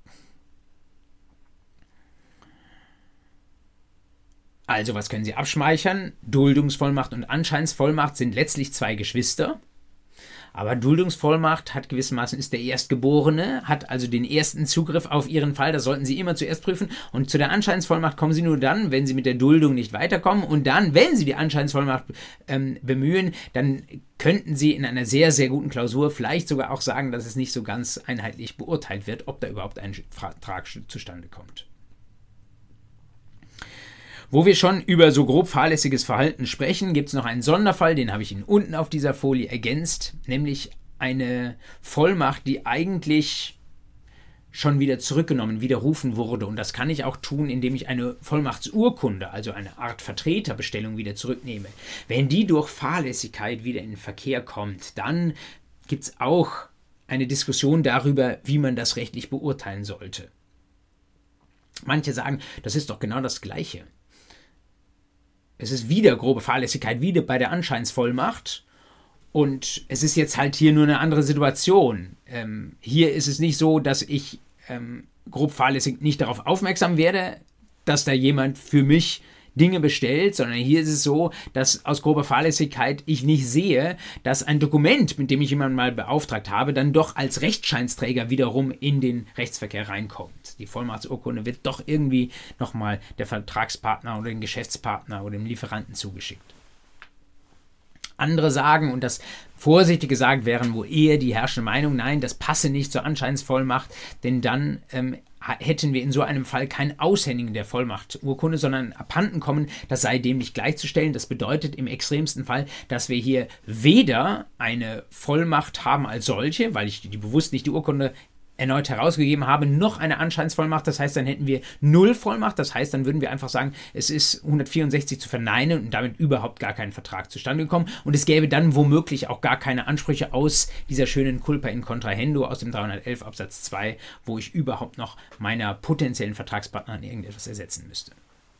Also, was können Sie abschmeichern? Duldungsvollmacht und Anscheinsvollmacht sind letztlich zwei Geschwister. Aber Duldungsvollmacht hat gewissermaßen, ist der Erstgeborene, hat also den ersten Zugriff auf Ihren Fall. Das sollten Sie immer zuerst prüfen. Und zu der Anscheinsvollmacht kommen Sie nur dann, wenn Sie mit der Duldung nicht weiterkommen. Und dann, wenn Sie die Anscheinsvollmacht bemühen, dann könnten Sie in einer sehr, sehr guten Klausur vielleicht sogar auch sagen, dass es nicht so ganz einheitlich beurteilt wird, ob da überhaupt ein Vertrag zustande kommt. Wo wir schon über so grob fahrlässiges Verhalten sprechen, gibt es noch einen Sonderfall, den habe ich Ihnen unten auf dieser Folie ergänzt, nämlich eine Vollmacht, die eigentlich schon wieder zurückgenommen, widerrufen wurde. Und das kann ich auch tun, indem ich eine Vollmachtsurkunde, also eine Art Vertreterbestellung, wieder zurücknehme. Wenn die durch Fahrlässigkeit wieder in den Verkehr kommt, dann gibt es auch eine Diskussion darüber, wie man das rechtlich beurteilen sollte. Manche sagen, das ist doch genau das Gleiche. Es ist wieder grobe Fahrlässigkeit, wieder bei der Anscheinsvollmacht. Und es ist jetzt halt hier nur eine andere Situation. Hier ist es nicht so, dass ich grob fahrlässig nicht darauf aufmerksam werde, dass da jemand für mich Dinge bestellt, sondern hier ist es so, dass aus grober Fahrlässigkeit ich nicht sehe, dass ein Dokument, mit dem ich jemanden mal beauftragt habe, dann doch als Rechtsscheinsträger wiederum in den Rechtsverkehr reinkommt. Die Vollmachtsurkunde wird doch irgendwie nochmal der Vertragspartner oder dem Geschäftspartner oder dem Lieferanten zugeschickt. Andere sagen, und das vorsichtig gesagt wären wohl eher die herrschende Meinung, nein, das passe nicht zur Anscheinsvollmacht, denn dann hätten wir in so einem Fall kein Aushändigen der Vollmachturkunde, sondern abhanden kommen, das sei dem nicht gleichzustellen. Das bedeutet im extremsten Fall, dass wir hier weder eine Vollmacht haben als solche, weil ich bewusst nicht die Urkunde erneut herausgegeben habe, noch eine Anscheinsvollmacht. Das heißt, dann hätten wir 0 Vollmacht. Das heißt, dann würden wir einfach sagen, es ist 164 zu verneinen und damit überhaupt gar kein Vertrag zustande gekommen. Und es gäbe dann womöglich auch gar keine Ansprüche aus dieser schönen Culpa in Contrahendo aus dem 311 Absatz 2, wo ich überhaupt noch meiner potenziellen Vertragspartner an irgendetwas ersetzen müsste.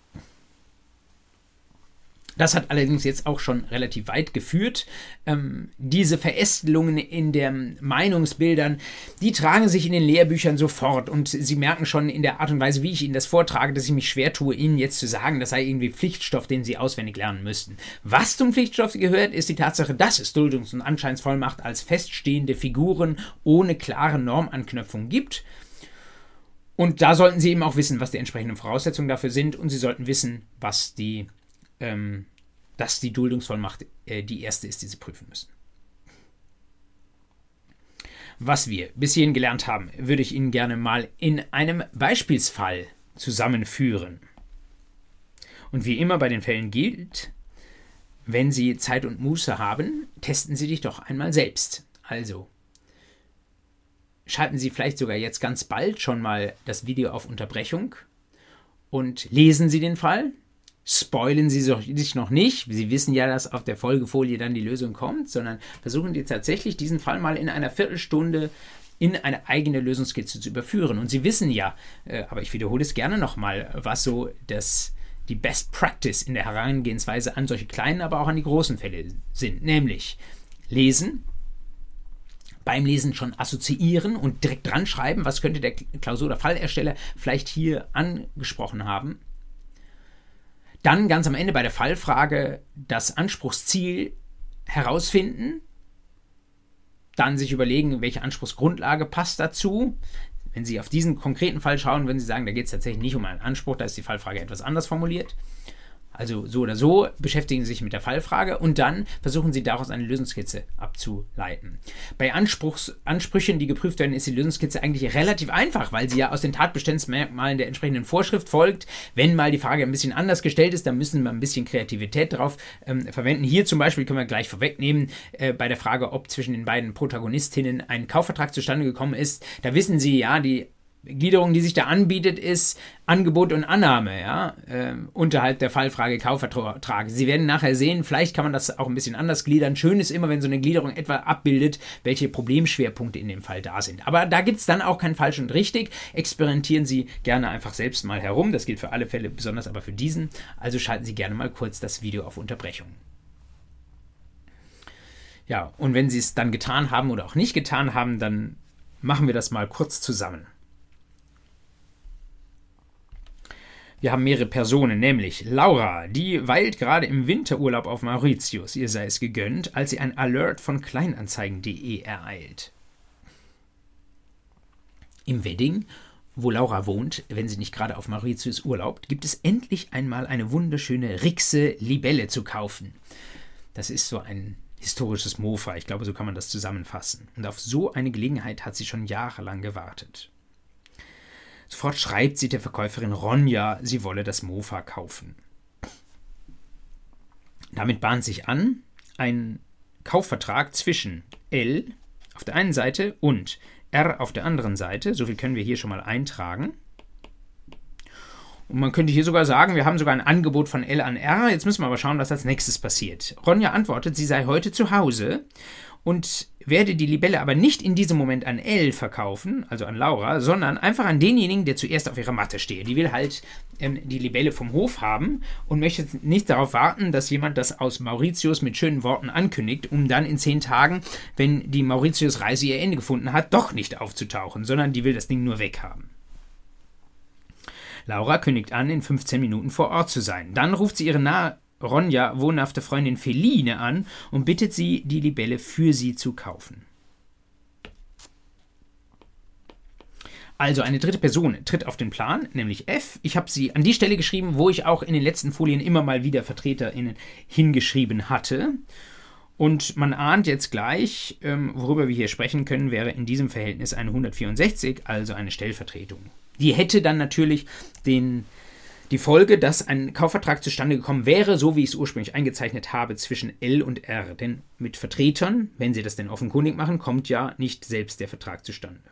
Das hat allerdings jetzt auch schon relativ weit geführt. Diese Verästelungen in den Meinungsbildern, die tragen sich in den Lehrbüchern sofort. Und Sie merken schon in der Art und Weise, wie ich Ihnen das vortrage, dass ich mich schwer tue, Ihnen jetzt zu sagen, das sei irgendwie Pflichtstoff, den Sie auswendig lernen müssten. Was zum Pflichtstoff gehört, ist die Tatsache, dass es Duldungs- und Anscheinsvollmacht als feststehende Figuren ohne klare Normanknüpfung gibt. Und da sollten Sie eben auch wissen, was die entsprechenden Voraussetzungen dafür sind. Und Sie sollten wissen, dass die Duldungsvollmacht die erste ist, die Sie prüfen müssen. Was wir bis hierhin gelernt haben, würde ich Ihnen gerne mal in einem Beispielsfall zusammenführen. Und wie immer bei den Fällen gilt, wenn Sie Zeit und Muße haben, testen Sie dich doch einmal selbst. Also schalten Sie vielleicht sogar jetzt ganz bald schon mal das Video auf Unterbrechung und lesen Sie den Fall. Spoilen Sie sich noch nicht. Sie wissen ja, dass auf der Folgefolie dann die Lösung kommt, sondern versuchen Sie tatsächlich diesen Fall mal in einer Viertelstunde in eine eigene Lösungskizze zu überführen. Und Sie wissen ja, aber ich wiederhole es gerne nochmal, was so die Best Practice in der Herangehensweise an solche kleinen, aber auch an die großen Fälle sind. Nämlich lesen, beim Lesen schon assoziieren und direkt dran schreiben, was könnte der Klausur- oder Fallersteller vielleicht hier angesprochen haben. Dann ganz am Ende bei der Fallfrage das Anspruchsziel herausfinden, dann sich überlegen, welche Anspruchsgrundlage passt dazu. Wenn Sie auf diesen konkreten Fall schauen, würden Sie sagen, da geht es tatsächlich nicht um einen Anspruch, da ist die Fallfrage etwas anders formuliert. Also so oder so beschäftigen Sie sich mit der Fallfrage und dann versuchen Sie daraus eine Lösungskizze abzuleiten. Bei Ansprüchen, die geprüft werden, ist die Lösungskizze eigentlich relativ einfach, weil sie ja aus den Tatbestandsmerkmalen der entsprechenden Vorschrift folgt. Wenn mal die Frage ein bisschen anders gestellt ist, dann müssen wir ein bisschen Kreativität darauf verwenden. Hier zum Beispiel können wir gleich vorwegnehmen, bei der Frage, ob zwischen den beiden Protagonistinnen ein Kaufvertrag zustande gekommen ist. Da wissen Sie ja, die Gliederung, die sich da anbietet, ist Angebot und Annahme, ja, unterhalb der Fallfrage Kaufvertrag. Sie werden nachher sehen, vielleicht kann man das auch ein bisschen anders gliedern. Schön ist immer, wenn so eine Gliederung etwa abbildet, welche Problemschwerpunkte in dem Fall da sind. Aber da gibt es dann auch kein falsch und richtig. Experimentieren Sie gerne einfach selbst mal herum. Das gilt für alle Fälle, besonders aber für diesen. Also schalten Sie gerne mal kurz das Video auf Unterbrechung. Ja, und wenn Sie es dann getan haben oder auch nicht getan haben, dann machen wir das mal kurz zusammen. Wir haben mehrere Personen, nämlich Laura, die weilt gerade im Winterurlaub auf Mauritius. Ihr sei es gegönnt, als sie ein Alert von Kleinanzeigen.de ereilt. Im Wedding, wo Laura wohnt, wenn sie nicht gerade auf Mauritius urlaubt, gibt es endlich einmal eine wunderschöne Rixe Libelle zu kaufen. Das ist so ein historisches Mofa, ich glaube, so kann man das zusammenfassen. Und auf so eine Gelegenheit hat sie schon jahrelang gewartet. Sofort schreibt sie der Verkäuferin Ronja, sie wolle das Mofa kaufen. Damit bahnt sich an ein Kaufvertrag zwischen L auf der einen Seite und R auf der anderen Seite. So viel können wir hier schon mal eintragen. Und man könnte hier sogar sagen, wir haben sogar ein Angebot von L an R. Jetzt müssen wir aber schauen, was als nächstes passiert. Ronja antwortet, sie sei heute zu Hause und werde die Libelle aber nicht in diesem Moment an L verkaufen, also an Laura, sondern einfach an denjenigen, der zuerst auf ihrer Matte stehe. Die will halt die Libelle vom Hof haben und möchte nicht darauf warten, dass jemand das aus Mauritius mit schönen Worten ankündigt, um dann in 10 Tagen, wenn die Mauritius-Reise ihr Ende gefunden hat, doch nicht aufzutauchen, sondern die will das Ding nur weghaben. Laura kündigt an, in 15 Minuten vor Ort zu sein. Dann ruft sie ihre nahe Ronja wohnhafte Freundin Feline an und bittet sie, die Libelle für sie zu kaufen. Also eine dritte Person tritt auf den Plan, nämlich F. Ich habe sie an die Stelle geschrieben, wo ich auch in den letzten Folien immer mal wieder VertreterInnen hingeschrieben hatte. Und man ahnt jetzt gleich, worüber wir hier sprechen können, wäre in diesem Verhältnis eine 164, also eine Stellvertretung. Die hätte dann natürlich die Folge, dass ein Kaufvertrag zustande gekommen wäre, so wie ich es ursprünglich eingezeichnet habe, zwischen L und R. Denn mit Vertretern, wenn sie das denn offenkundig machen, kommt ja nicht selbst der Vertrag zustande.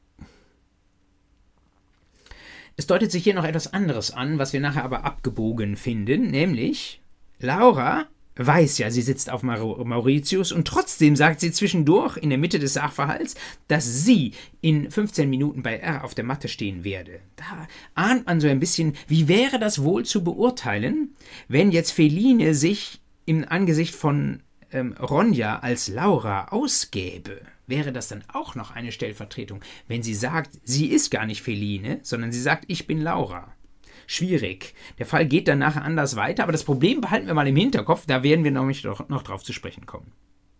Es deutet sich hier noch etwas anderes an, was wir nachher aber abgebogen finden, nämlich Laura weiß ja, sie sitzt auf Mauritius und trotzdem sagt sie zwischendurch in der Mitte des Sachverhalts, dass sie in 15 Minuten bei R auf der Matte stehen werde. Da ahnt man so ein bisschen, wie wäre das wohl zu beurteilen, wenn jetzt Feline sich im Angesicht von Ronja als Laura ausgäbe. Wäre das dann auch noch eine Stellvertretung, wenn sie sagt, sie ist gar nicht Feline, sondern sie sagt, ich bin Laura? Schwierig. Der Fall geht dann nachher anders weiter, aber das Problem behalten wir mal im Hinterkopf, da werden wir noch drauf zu sprechen kommen.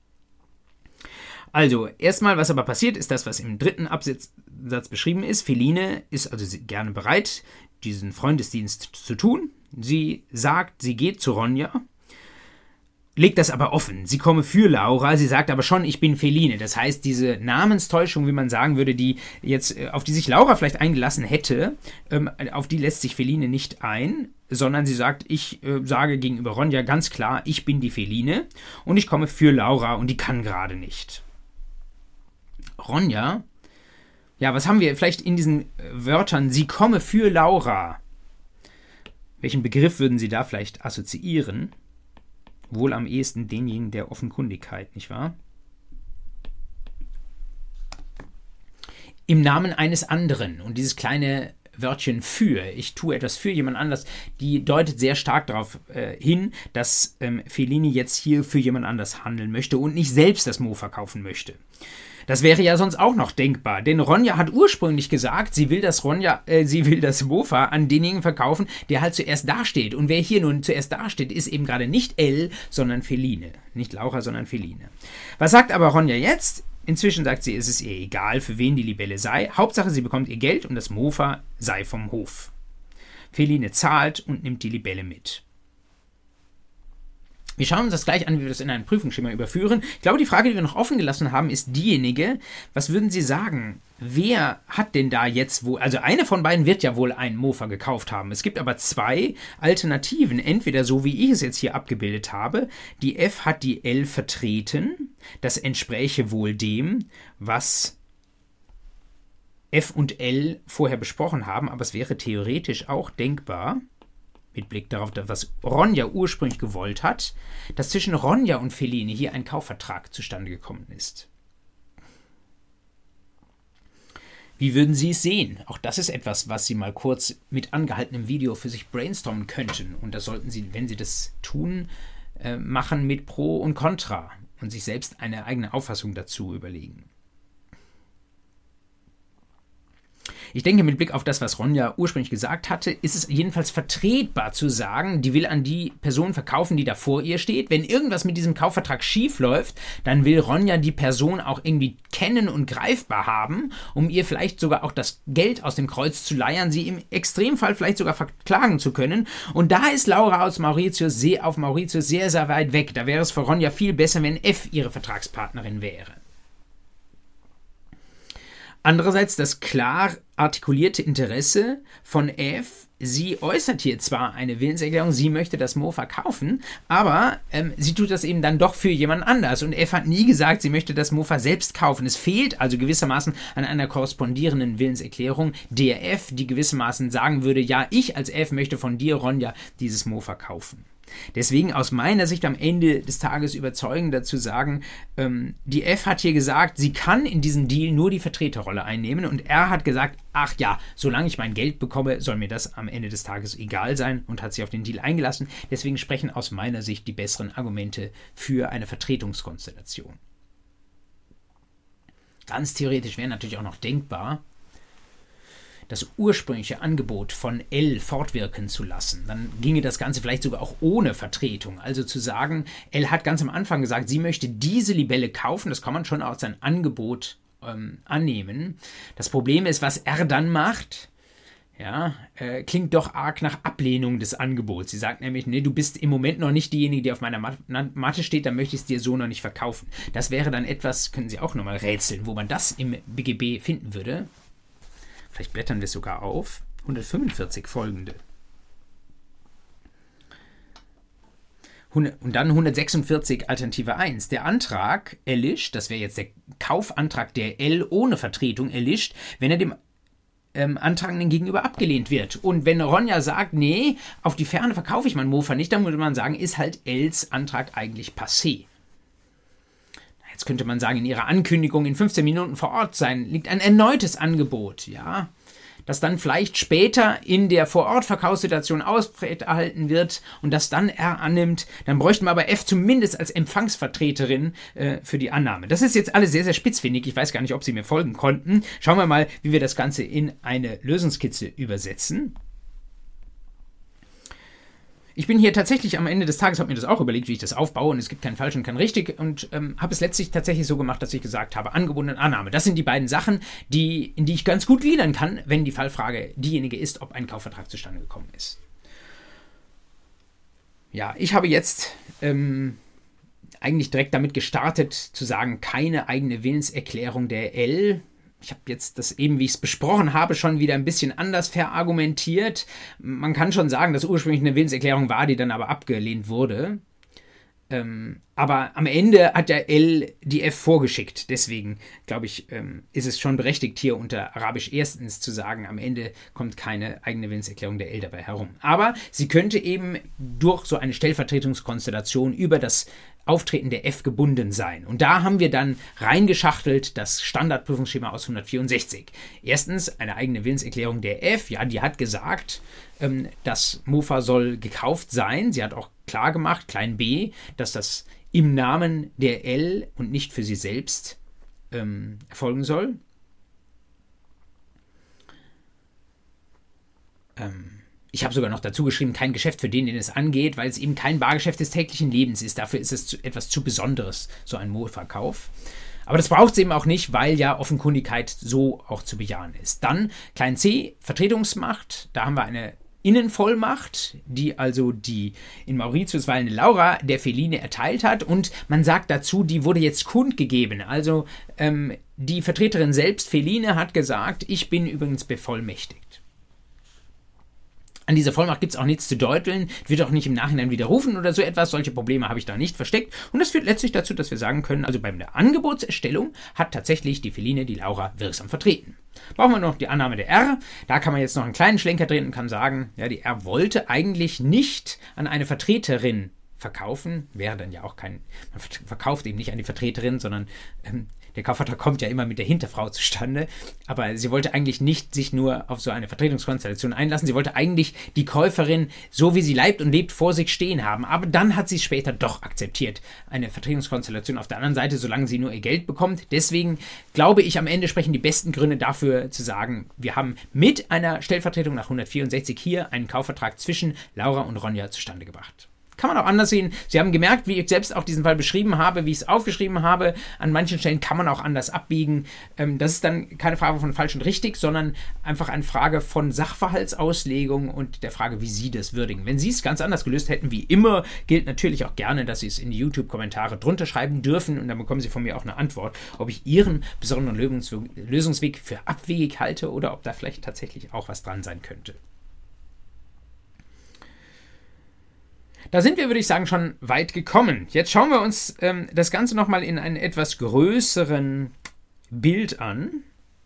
Also, erstmal, was aber passiert, ist das, was im dritten Absatz beschrieben ist. Feline ist also gerne bereit, diesen Freundesdienst zu tun. Sie sagt, sie geht zu Ronja, legt das aber offen. Sie komme für Laura, sie sagt aber schon, ich bin Feline. Das heißt, diese Namenstäuschung, wie man sagen würde, auf die sich Laura vielleicht eingelassen hätte, auf die lässt sich Feline nicht ein, sondern sie sagt, ich sage gegenüber Ronja ganz klar, ich bin die Feline und ich komme für Laura und die kann gerade nicht. Ronja, ja, was haben wir vielleicht in diesen Wörtern, sie komme für Laura? Welchen Begriff würden Sie da vielleicht assoziieren? Wohl am ehesten denjenigen der Offenkundigkeit, nicht wahr? Im Namen eines anderen. Und dieses kleine Wörtchen für, ich tue etwas für jemand anders, die deutet sehr stark darauf hin, dass Feline jetzt hier für jemand anders handeln möchte und nicht selbst das Mo verkaufen möchte. Das wäre ja sonst auch noch denkbar, denn Ronja hat ursprünglich gesagt, sie will das Mofa an denjenigen verkaufen, der halt zuerst dasteht. Und wer hier nun zuerst dasteht, ist eben gerade nicht L, sondern Feline. Nicht Laura, sondern Feline. Was sagt aber Ronja jetzt? Inzwischen sagt sie, es ist ihr egal, für wen die Libelle sei. Hauptsache, sie bekommt ihr Geld und das Mofa sei vom Hof. Feline zahlt und nimmt die Libelle mit. Wir schauen uns das gleich an, wie wir das in ein Prüfungsschema überführen. Ich glaube, die Frage, die wir noch offen gelassen haben, ist diejenige, was würden Sie sagen, wer hat denn da jetzt wohl, also eine von beiden wird ja wohl ein Mofa gekauft haben. Es gibt aber zwei Alternativen, entweder so, wie ich es jetzt hier abgebildet habe, die F hat die L vertreten, das entspräche wohl dem, was F und L vorher besprochen haben, aber es wäre theoretisch auch denkbar, mit Blick darauf, was Ronja ursprünglich gewollt hat, dass zwischen Ronja und Feline hier ein Kaufvertrag zustande gekommen ist. Wie würden Sie es sehen? Auch das ist etwas, was Sie mal kurz mit angehaltenem Video für sich brainstormen könnten. Und das sollten Sie, wenn Sie das tun, machen mit Pro und Contra und sich selbst eine eigene Auffassung dazu überlegen. Ich denke, mit Blick auf das, was Ronja ursprünglich gesagt hatte, ist es jedenfalls vertretbar zu sagen, die will an die Person verkaufen, die da vor ihr steht. Wenn irgendwas mit diesem Kaufvertrag schief läuft, dann will Ronja die Person auch irgendwie kennen und greifbar haben, um ihr vielleicht sogar auch das Geld aus dem Kreuz zu leiern, sie im Extremfall vielleicht sogar verklagen zu können. Und da ist Laura auf Mauritius sehr, sehr weit weg. Da wäre es für Ronja viel besser, wenn F ihre Vertragspartnerin wäre. Andererseits das klar artikulierte Interesse von F. Sie äußert hier zwar eine Willenserklärung, sie möchte das Mo verkaufen, aber sie tut das eben dann doch für jemand anders. Und F hat nie gesagt, sie möchte das Mofa selbst kaufen. Es fehlt also gewissermaßen an einer korrespondierenden Willenserklärung der F, die gewissermaßen sagen würde, ja, ich als F möchte von dir, Ronja, dieses Mofa kaufen. Deswegen aus meiner Sicht am Ende des Tages überzeugender zu sagen, die F hat hier gesagt, sie kann in diesem Deal nur die Vertreterrolle einnehmen und R hat gesagt, ach ja, solange ich mein Geld bekomme, soll mir das am Ende des Tages egal sein und hat sich auf den Deal eingelassen. Deswegen sprechen aus meiner Sicht die besseren Argumente für eine Vertretungskonstellation. Ganz theoretisch wäre natürlich auch noch denkbar, das ursprüngliche Angebot von L fortwirken zu lassen, dann ginge das Ganze vielleicht sogar auch ohne Vertretung. Also zu sagen, L hat ganz am Anfang gesagt, sie möchte diese Libelle kaufen, das kann man schon als ein Angebot annehmen. Das Problem ist, was R dann macht, ja, klingt doch arg nach Ablehnung des Angebots. Sie sagt nämlich, nee, du bist im Moment noch nicht diejenige, die auf meiner Matte steht, dann möchte ich es dir so noch nicht verkaufen. Das wäre dann etwas, können Sie auch nochmal rätseln, wo man das im BGB finden würde. Vielleicht blättern wir es sogar auf. 145 folgende. Und dann 146 Alternative 1. Der Antrag erlischt, das wäre jetzt der Kaufantrag der L ohne Vertretung erlischt, wenn er dem Antragenden gegenüber abgelehnt wird. Und wenn Ronja sagt, nee, auf die Ferne verkaufe ich mein Mofa nicht, dann würde man sagen, ist halt Ls Antrag eigentlich passé. Jetzt könnte man sagen, in ihrer Ankündigung in 15 Minuten vor Ort sein, liegt ein erneutes Angebot, ja, das dann vielleicht später in der Vor-Ort-Verkaufssituation Auftritt erhalten wird und das dann R annimmt, dann bräuchten wir aber F zumindest als Empfangsvertreterin für die Annahme. Das ist jetzt alles sehr, sehr spitzfindig. Ich weiß gar nicht, ob Sie mir folgen konnten. Schauen wir mal, wie wir das Ganze in eine Lösungskizze übersetzen. Ich bin hier tatsächlich am Ende des Tages, habe mir das auch überlegt, wie ich das aufbaue und es gibt kein falsch und kein richtig und habe es letztlich tatsächlich so gemacht, dass ich gesagt habe, Angebot und Annahme. Das sind die beiden Sachen, in die ich ganz gut gliedern kann, wenn die Fallfrage diejenige ist, ob ein Kaufvertrag zustande gekommen ist. Ja, ich habe jetzt eigentlich direkt damit gestartet, zu sagen, keine eigene Willenserklärung der L. Ich habe jetzt das eben, wie ich es besprochen habe, schon wieder ein bisschen anders verargumentiert. Man kann schon sagen, dass ursprünglich eine Willenserklärung war, die dann aber abgelehnt wurde. Aber am Ende hat ja L die F vorgeschickt. Deswegen, glaube ich, ist es schon berechtigt, hier unter Arabisch erstens zu sagen, am Ende kommt keine eigene Willenserklärung der L dabei herum. Aber sie könnte eben durch so eine Stellvertretungskonstellation über das Auftreten der F gebunden sein. Und da haben wir dann reingeschachtelt das Standardprüfungsschema aus 164. Erstens eine eigene Willenserklärung der F. Ja, die hat gesagt, das Mofa soll gekauft sein. Sie hat auch klar gemacht, klein b, dass das im Namen der L und nicht für sie selbst erfolgen soll. Ich habe sogar noch dazu geschrieben, kein Geschäft für den es angeht, weil es eben kein Bargeschäft des täglichen Lebens ist. Dafür ist es etwas zu Besonderes, so ein Mofa-Kauf. Aber das braucht es eben auch nicht, weil ja Offenkundigkeit so auch zu bejahen ist. Dann klein c, Vertretungsmacht. Da haben wir eine Innenvollmacht, die also die in Mauritius weilende Laura der Feline erteilt hat. Und man sagt dazu, die wurde jetzt kundgegeben. Also die Vertreterin selbst, Feline, hat gesagt, ich bin übrigens bevollmächtigt. An dieser Vollmacht gibt es auch nichts zu deuteln, wird auch nicht im Nachhinein widerrufen oder so etwas. Solche Probleme habe ich da nicht versteckt. Und das führt letztlich dazu, dass wir sagen können, also bei der Angebotserstellung hat tatsächlich die Feline die Laura wirksam vertreten. Brauchen wir noch die Annahme der R. Da kann man jetzt noch einen kleinen Schlenker drehen und kann sagen, ja, die R wollte eigentlich nicht an eine Vertreterin verkaufen. Wäre dann ja auch man verkauft eben nicht an die Vertreterin, sondern der Kaufvertrag kommt ja immer mit der Hinterfrau zustande, aber sie wollte eigentlich nicht sich nur auf so eine Vertretungskonstellation einlassen, sie wollte eigentlich die Käuferin, so wie sie leibt und lebt, vor sich stehen haben, aber dann hat sie es später doch akzeptiert, eine Vertretungskonstellation auf der anderen Seite, solange sie nur ihr Geld bekommt. Deswegen glaube ich, am Ende sprechen die besten Gründe dafür zu sagen, wir haben mit einer Stellvertretung nach 164 hier einen Kaufvertrag zwischen Laura und Ronja zustande gebracht. Kann man auch anders sehen. Sie haben gemerkt, wie ich selbst auch diesen Fall beschrieben habe, wie ich es aufgeschrieben habe. An manchen Stellen kann man auch anders abbiegen. Das ist dann keine Frage von falsch und richtig, sondern einfach eine Frage von Sachverhaltsauslegung und der Frage, wie Sie das würdigen. Wenn Sie es ganz anders gelöst hätten, wie immer, gilt natürlich auch gerne, dass Sie es in die YouTube-Kommentare drunter schreiben dürfen und dann bekommen Sie von mir auch eine Antwort, ob ich Ihren besonderen Lösungsweg für abwegig halte oder ob da vielleicht tatsächlich auch was dran sein könnte. Da sind wir, würde ich sagen, schon weit gekommen. Jetzt schauen wir uns das Ganze nochmal in einem etwas größeren Bild an.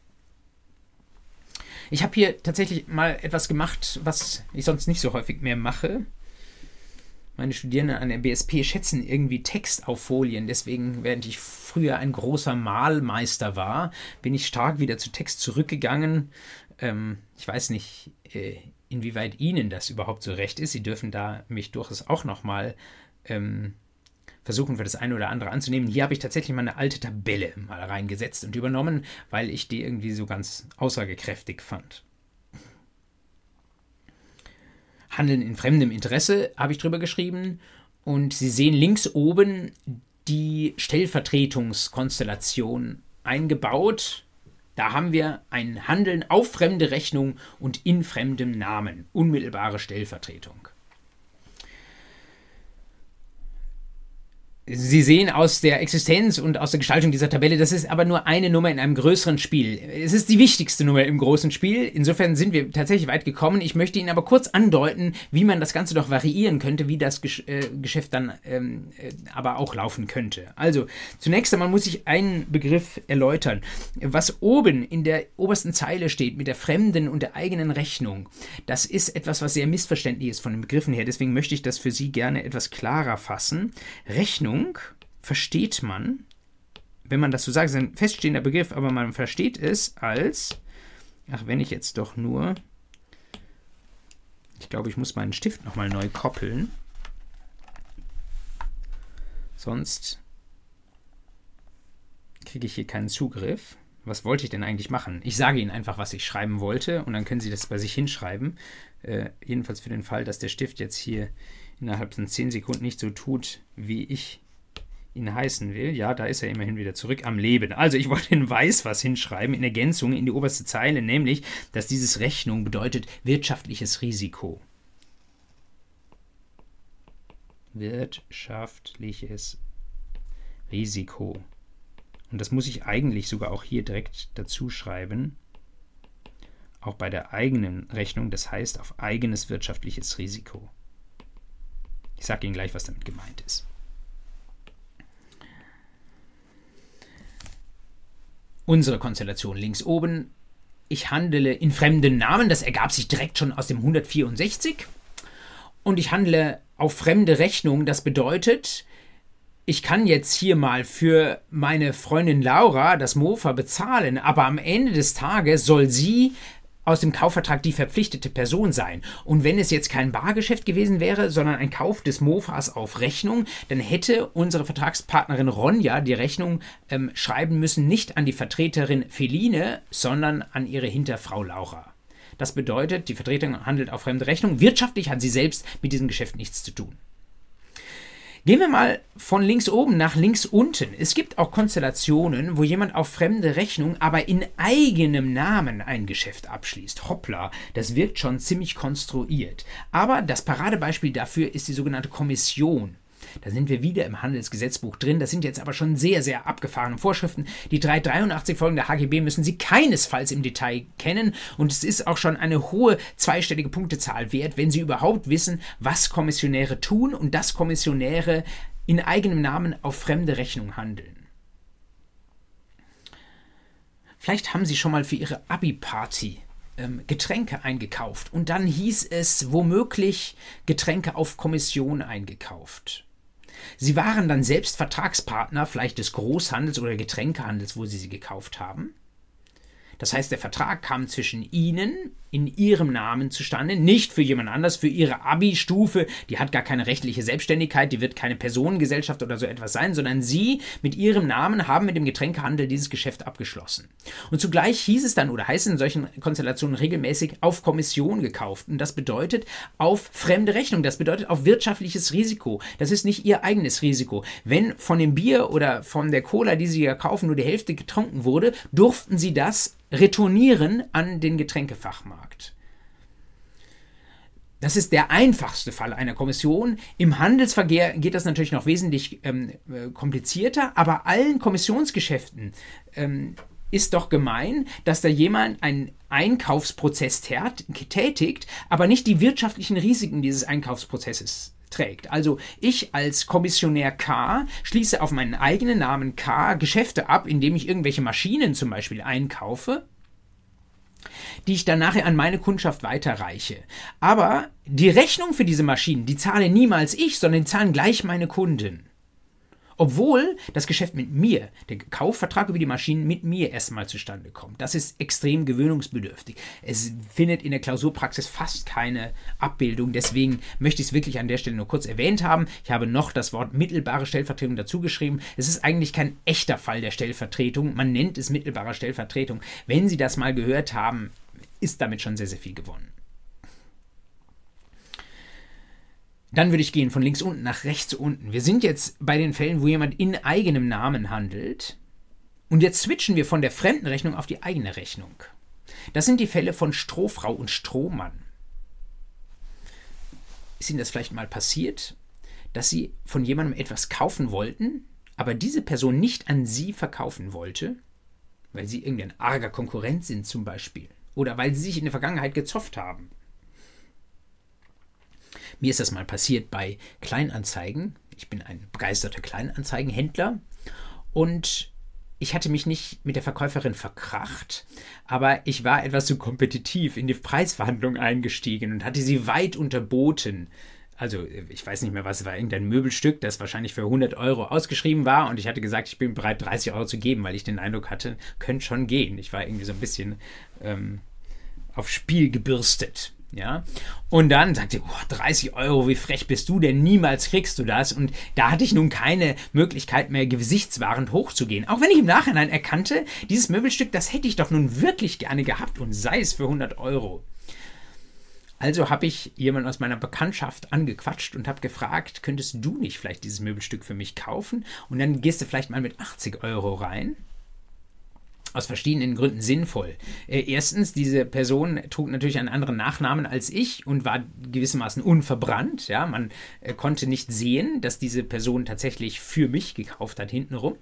Ich habe hier tatsächlich mal etwas gemacht, was ich sonst nicht so häufig mehr mache. Meine Studierenden an der BSP schätzen irgendwie Text auf Folien. Deswegen, während ich früher ein großer Malmeister war, bin ich stark wieder zu Text zurückgegangen. Ich weiß nicht, inwieweit Ihnen das überhaupt so recht ist. Sie dürfen da mich durchaus auch nochmal versuchen, für das eine oder andere anzunehmen. Hier habe ich tatsächlich mal eine alte Tabelle mal reingesetzt und übernommen, weil ich die irgendwie so ganz aussagekräftig fand. Handeln in fremdem Interesse, habe ich drüber geschrieben. Und Sie sehen links oben die Stellvertretungskonstellation eingebaut. Da haben wir ein Handeln auf fremde Rechnung und in fremdem Namen, unmittelbare Stellvertretung. Sie sehen aus der Existenz und aus der Gestaltung dieser Tabelle, das ist aber nur eine Nummer in einem größeren Spiel. Es ist die wichtigste Nummer im großen Spiel. Insofern sind wir tatsächlich weit gekommen. Ich möchte Ihnen aber kurz andeuten, wie man das Ganze doch variieren könnte, wie das Geschäft dann aber auch laufen könnte. Also, zunächst einmal muss ich einen Begriff erläutern. Was oben in der obersten Zeile steht mit der fremden und der eigenen Rechnung, das ist etwas, was sehr missverständlich ist von den Begriffen her. Deswegen möchte ich das für Sie gerne etwas klarer fassen. Rechnung versteht man, wenn man das so sagt, ist ein feststehender Begriff, aber man versteht es als, wenn ich jetzt doch nur, ich glaube, ich muss meinen Stift nochmal neu koppeln, sonst kriege ich hier keinen Zugriff. Was wollte ich denn eigentlich machen? Ich sage Ihnen einfach, was ich schreiben wollte und dann können Sie das bei sich hinschreiben. Jedenfalls für den Fall, dass der Stift jetzt hier innerhalb von 10 Sekunden nicht so tut, wie ich ihn heißen will. Ja, da ist er immerhin wieder zurück am Leben. Also ich wollte in weiß was hinschreiben, in Ergänzung in die oberste Zeile, nämlich, dass dieses Rechnung bedeutet wirtschaftliches Risiko. Wirtschaftliches Risiko. Und das muss ich eigentlich sogar auch hier direkt dazu schreiben. Auch bei der eigenen Rechnung, das heißt auf eigenes wirtschaftliches Risiko. Ich sage Ihnen gleich, was damit gemeint ist. Unsere Konstellation links oben. Ich handele in fremden Namen, das ergab sich direkt schon aus dem 164. Und ich handle auf fremde Rechnung, das bedeutet, ich kann jetzt hier mal für meine Freundin Laura das Mofa bezahlen, aber am Ende des Tages soll sie aus dem Kaufvertrag die verpflichtete Person sein. Und wenn es jetzt kein Bargeschäft gewesen wäre, sondern ein Kauf des Mofas auf Rechnung, dann hätte unsere Vertragspartnerin Ronja die Rechnung schreiben müssen, nicht an die Vertreterin Feline, sondern an ihre Hinterfrau Laura. Das bedeutet, die Vertreterin handelt auf fremde Rechnung. Wirtschaftlich hat sie selbst mit diesem Geschäft nichts zu tun. Gehen wir mal von links oben nach links unten. Es gibt auch Konstellationen, wo jemand auf fremde Rechnung, aber in eigenem Namen ein Geschäft abschließt. Hoppla, das wirkt schon ziemlich konstruiert. Aber das Paradebeispiel dafür ist die sogenannte Kommission. Da sind wir wieder im Handelsgesetzbuch drin. Das sind jetzt aber schon sehr, sehr abgefahrene Vorschriften. Die 383 Folgen der HGB müssen Sie keinesfalls im Detail kennen. Und es ist auch schon eine hohe zweistellige Punktezahl wert, wenn Sie überhaupt wissen, was Kommissionäre tun und dass Kommissionäre in eigenem Namen auf fremde Rechnung handeln. Vielleicht haben Sie schon mal für Ihre Abi-Party Getränke eingekauft und dann hieß es womöglich Getränke auf Kommission eingekauft. Sie waren dann selbst Vertragspartner, vielleicht des Großhandels oder Getränkehandels, wo Sie sie gekauft haben. Das heißt, der Vertrag kam zwischen Ihnen in Ihrem Namen zustande, nicht für jemand anders, für Ihre Abi-Stufe, die hat gar keine rechtliche Selbstständigkeit, die wird keine Personengesellschaft oder so etwas sein, sondern Sie mit Ihrem Namen haben mit dem Getränkehandel dieses Geschäft abgeschlossen. Und zugleich hieß es dann oder heißt es in solchen Konstellationen regelmäßig auf Kommission gekauft. Und das bedeutet auf fremde Rechnung, das bedeutet auf wirtschaftliches Risiko. Das ist nicht Ihr eigenes Risiko. Wenn von dem Bier oder von der Cola, die Sie ja kaufen, nur die Hälfte getrunken wurde, durften Sie das retournieren an den Getränkefachmarkt. Das ist der einfachste Fall einer Kommission. Im Handelsverkehr geht das natürlich noch wesentlich komplizierter, aber allen Kommissionsgeschäften ist doch gemein, dass da jemand einen Einkaufsprozess tätigt, aber nicht die wirtschaftlichen Risiken dieses Einkaufsprozesses trägt. Also ich als Kommissionär K schließe auf meinen eigenen Namen K Geschäfte ab, indem ich irgendwelche Maschinen zum Beispiel einkaufe, die ich dann nachher an meine Kundschaft weiterreiche. Aber die Rechnung für diese Maschinen, die zahle niemals ich, sondern die zahlen gleich meine Kunden. Obwohl das Geschäft mit mir, der Kaufvertrag über die Maschinen mit mir erstmal zustande kommt. Das ist extrem gewöhnungsbedürftig. Es findet in der Klausurpraxis fast keine Abbildung. Deswegen möchte ich es wirklich an der Stelle nur kurz erwähnt haben. Ich habe noch das Wort mittelbare Stellvertretung dazu geschrieben. Es ist eigentlich kein echter Fall der Stellvertretung. Man nennt es mittelbare Stellvertretung. Wenn Sie das mal gehört haben, ist damit schon sehr, sehr viel gewonnen. Dann würde ich gehen von links unten nach rechts unten. Wir sind jetzt bei den Fällen, wo jemand in eigenem Namen handelt. Und jetzt switchen wir von der Fremdenrechnung auf die eigene Rechnung. Das sind die Fälle von Strohfrau und Strohmann. Ist Ihnen das vielleicht mal passiert, dass Sie von jemandem etwas kaufen wollten, aber diese Person nicht an Sie verkaufen wollte, weil Sie irgendein arger Konkurrent sind zum Beispiel oder weil Sie sich in der Vergangenheit gezofft haben? Mir ist das mal passiert bei Kleinanzeigen. Ich bin ein begeisterter Kleinanzeigenhändler und ich hatte mich nicht mit der Verkäuferin verkracht, aber ich war etwas zu kompetitiv in die Preisverhandlung eingestiegen und hatte sie weit unterboten. Also ich weiß nicht mehr, was es war, irgendein Möbelstück, das wahrscheinlich für 100 Euro ausgeschrieben war und ich hatte gesagt, ich bin bereit, 30 Euro zu geben, weil ich den Eindruck hatte, könnte schon gehen. Ich war irgendwie so ein bisschen auf Spiel gebürstet. Ja, und dann sagte sie, 30 Euro, wie frech bist du denn, niemals kriegst du das. Und da hatte ich nun keine Möglichkeit mehr, gesichtswahrend hochzugehen. Auch wenn ich im Nachhinein erkannte, dieses Möbelstück, das hätte ich doch nun wirklich gerne gehabt und sei es für 100 Euro. Also habe ich jemanden aus meiner Bekanntschaft angequatscht und habe gefragt, könntest du nicht vielleicht dieses Möbelstück für mich kaufen? Und dann gehst du vielleicht mal mit 80 Euro rein. Aus verschiedenen Gründen sinnvoll. Erstens, diese Person trug natürlich einen anderen Nachnamen als ich und war gewissermaßen unverbrannt. Ja, man konnte nicht sehen, dass diese Person tatsächlich für mich gekauft hat, hintenrum.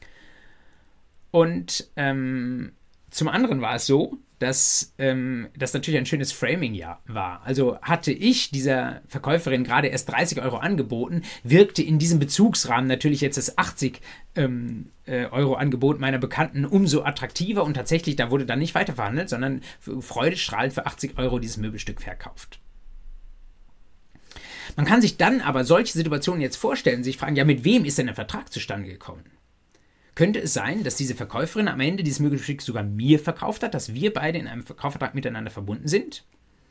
Und zum anderen war es so, dass das natürlich ein schönes Framing war. Also hatte ich dieser Verkäuferin gerade erst 30 Euro angeboten, wirkte in diesem Bezugsrahmen natürlich jetzt das 80 Euro Angebot meiner Bekannten umso attraktiver und tatsächlich, da wurde dann nicht weiter verhandelt, sondern freudestrahlend für 80 Euro dieses Möbelstück verkauft. Man kann sich dann aber solche Situationen jetzt vorstellen, sich fragen, ja, mit wem ist denn der Vertrag zustande gekommen? Könnte es sein, dass diese Verkäuferin am Ende dieses Möbelstück sogar mir verkauft hat, dass wir beide in einem Kaufvertrag miteinander verbunden sind?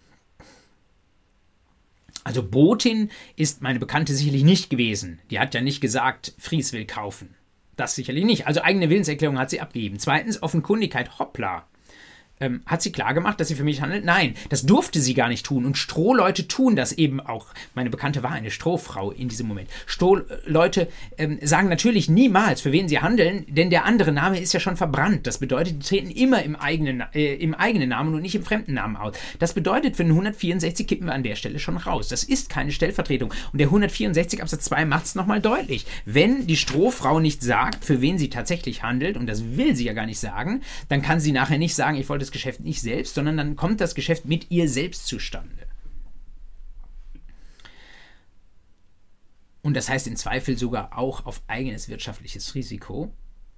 Also Botin ist meine Bekannte sicherlich nicht gewesen. Die hat ja nicht gesagt, Fries will kaufen. Das sicherlich nicht. Also eigene Willenserklärung hat sie abgegeben. Zweitens, Offenkundigkeit, hoppla. Hat sie klargemacht, dass sie für mich handelt? Nein, das durfte sie gar nicht tun. Und Strohleute tun das eben auch. Meine Bekannte war eine Strohfrau in diesem Moment. Strohleute sagen natürlich niemals, für wen sie handeln, denn der andere Name ist ja schon verbrannt. Das bedeutet, die treten immer im eigenen Namen und nicht im fremden Namen aus. Das bedeutet, für den 164 kippen wir an der Stelle schon raus. Das ist keine Stellvertretung. Und der 164 Absatz 2 macht es nochmal deutlich. Wenn die Strohfrau nicht sagt, für wen sie tatsächlich handelt, und das will sie ja gar nicht sagen, dann kann sie nachher nicht sagen, ich wollte das Geschäft nicht selbst, sondern dann kommt das Geschäft mit ihr selbst zustande. Und das heißt im Zweifel sogar auch auf eigenes wirtschaftliches Risiko.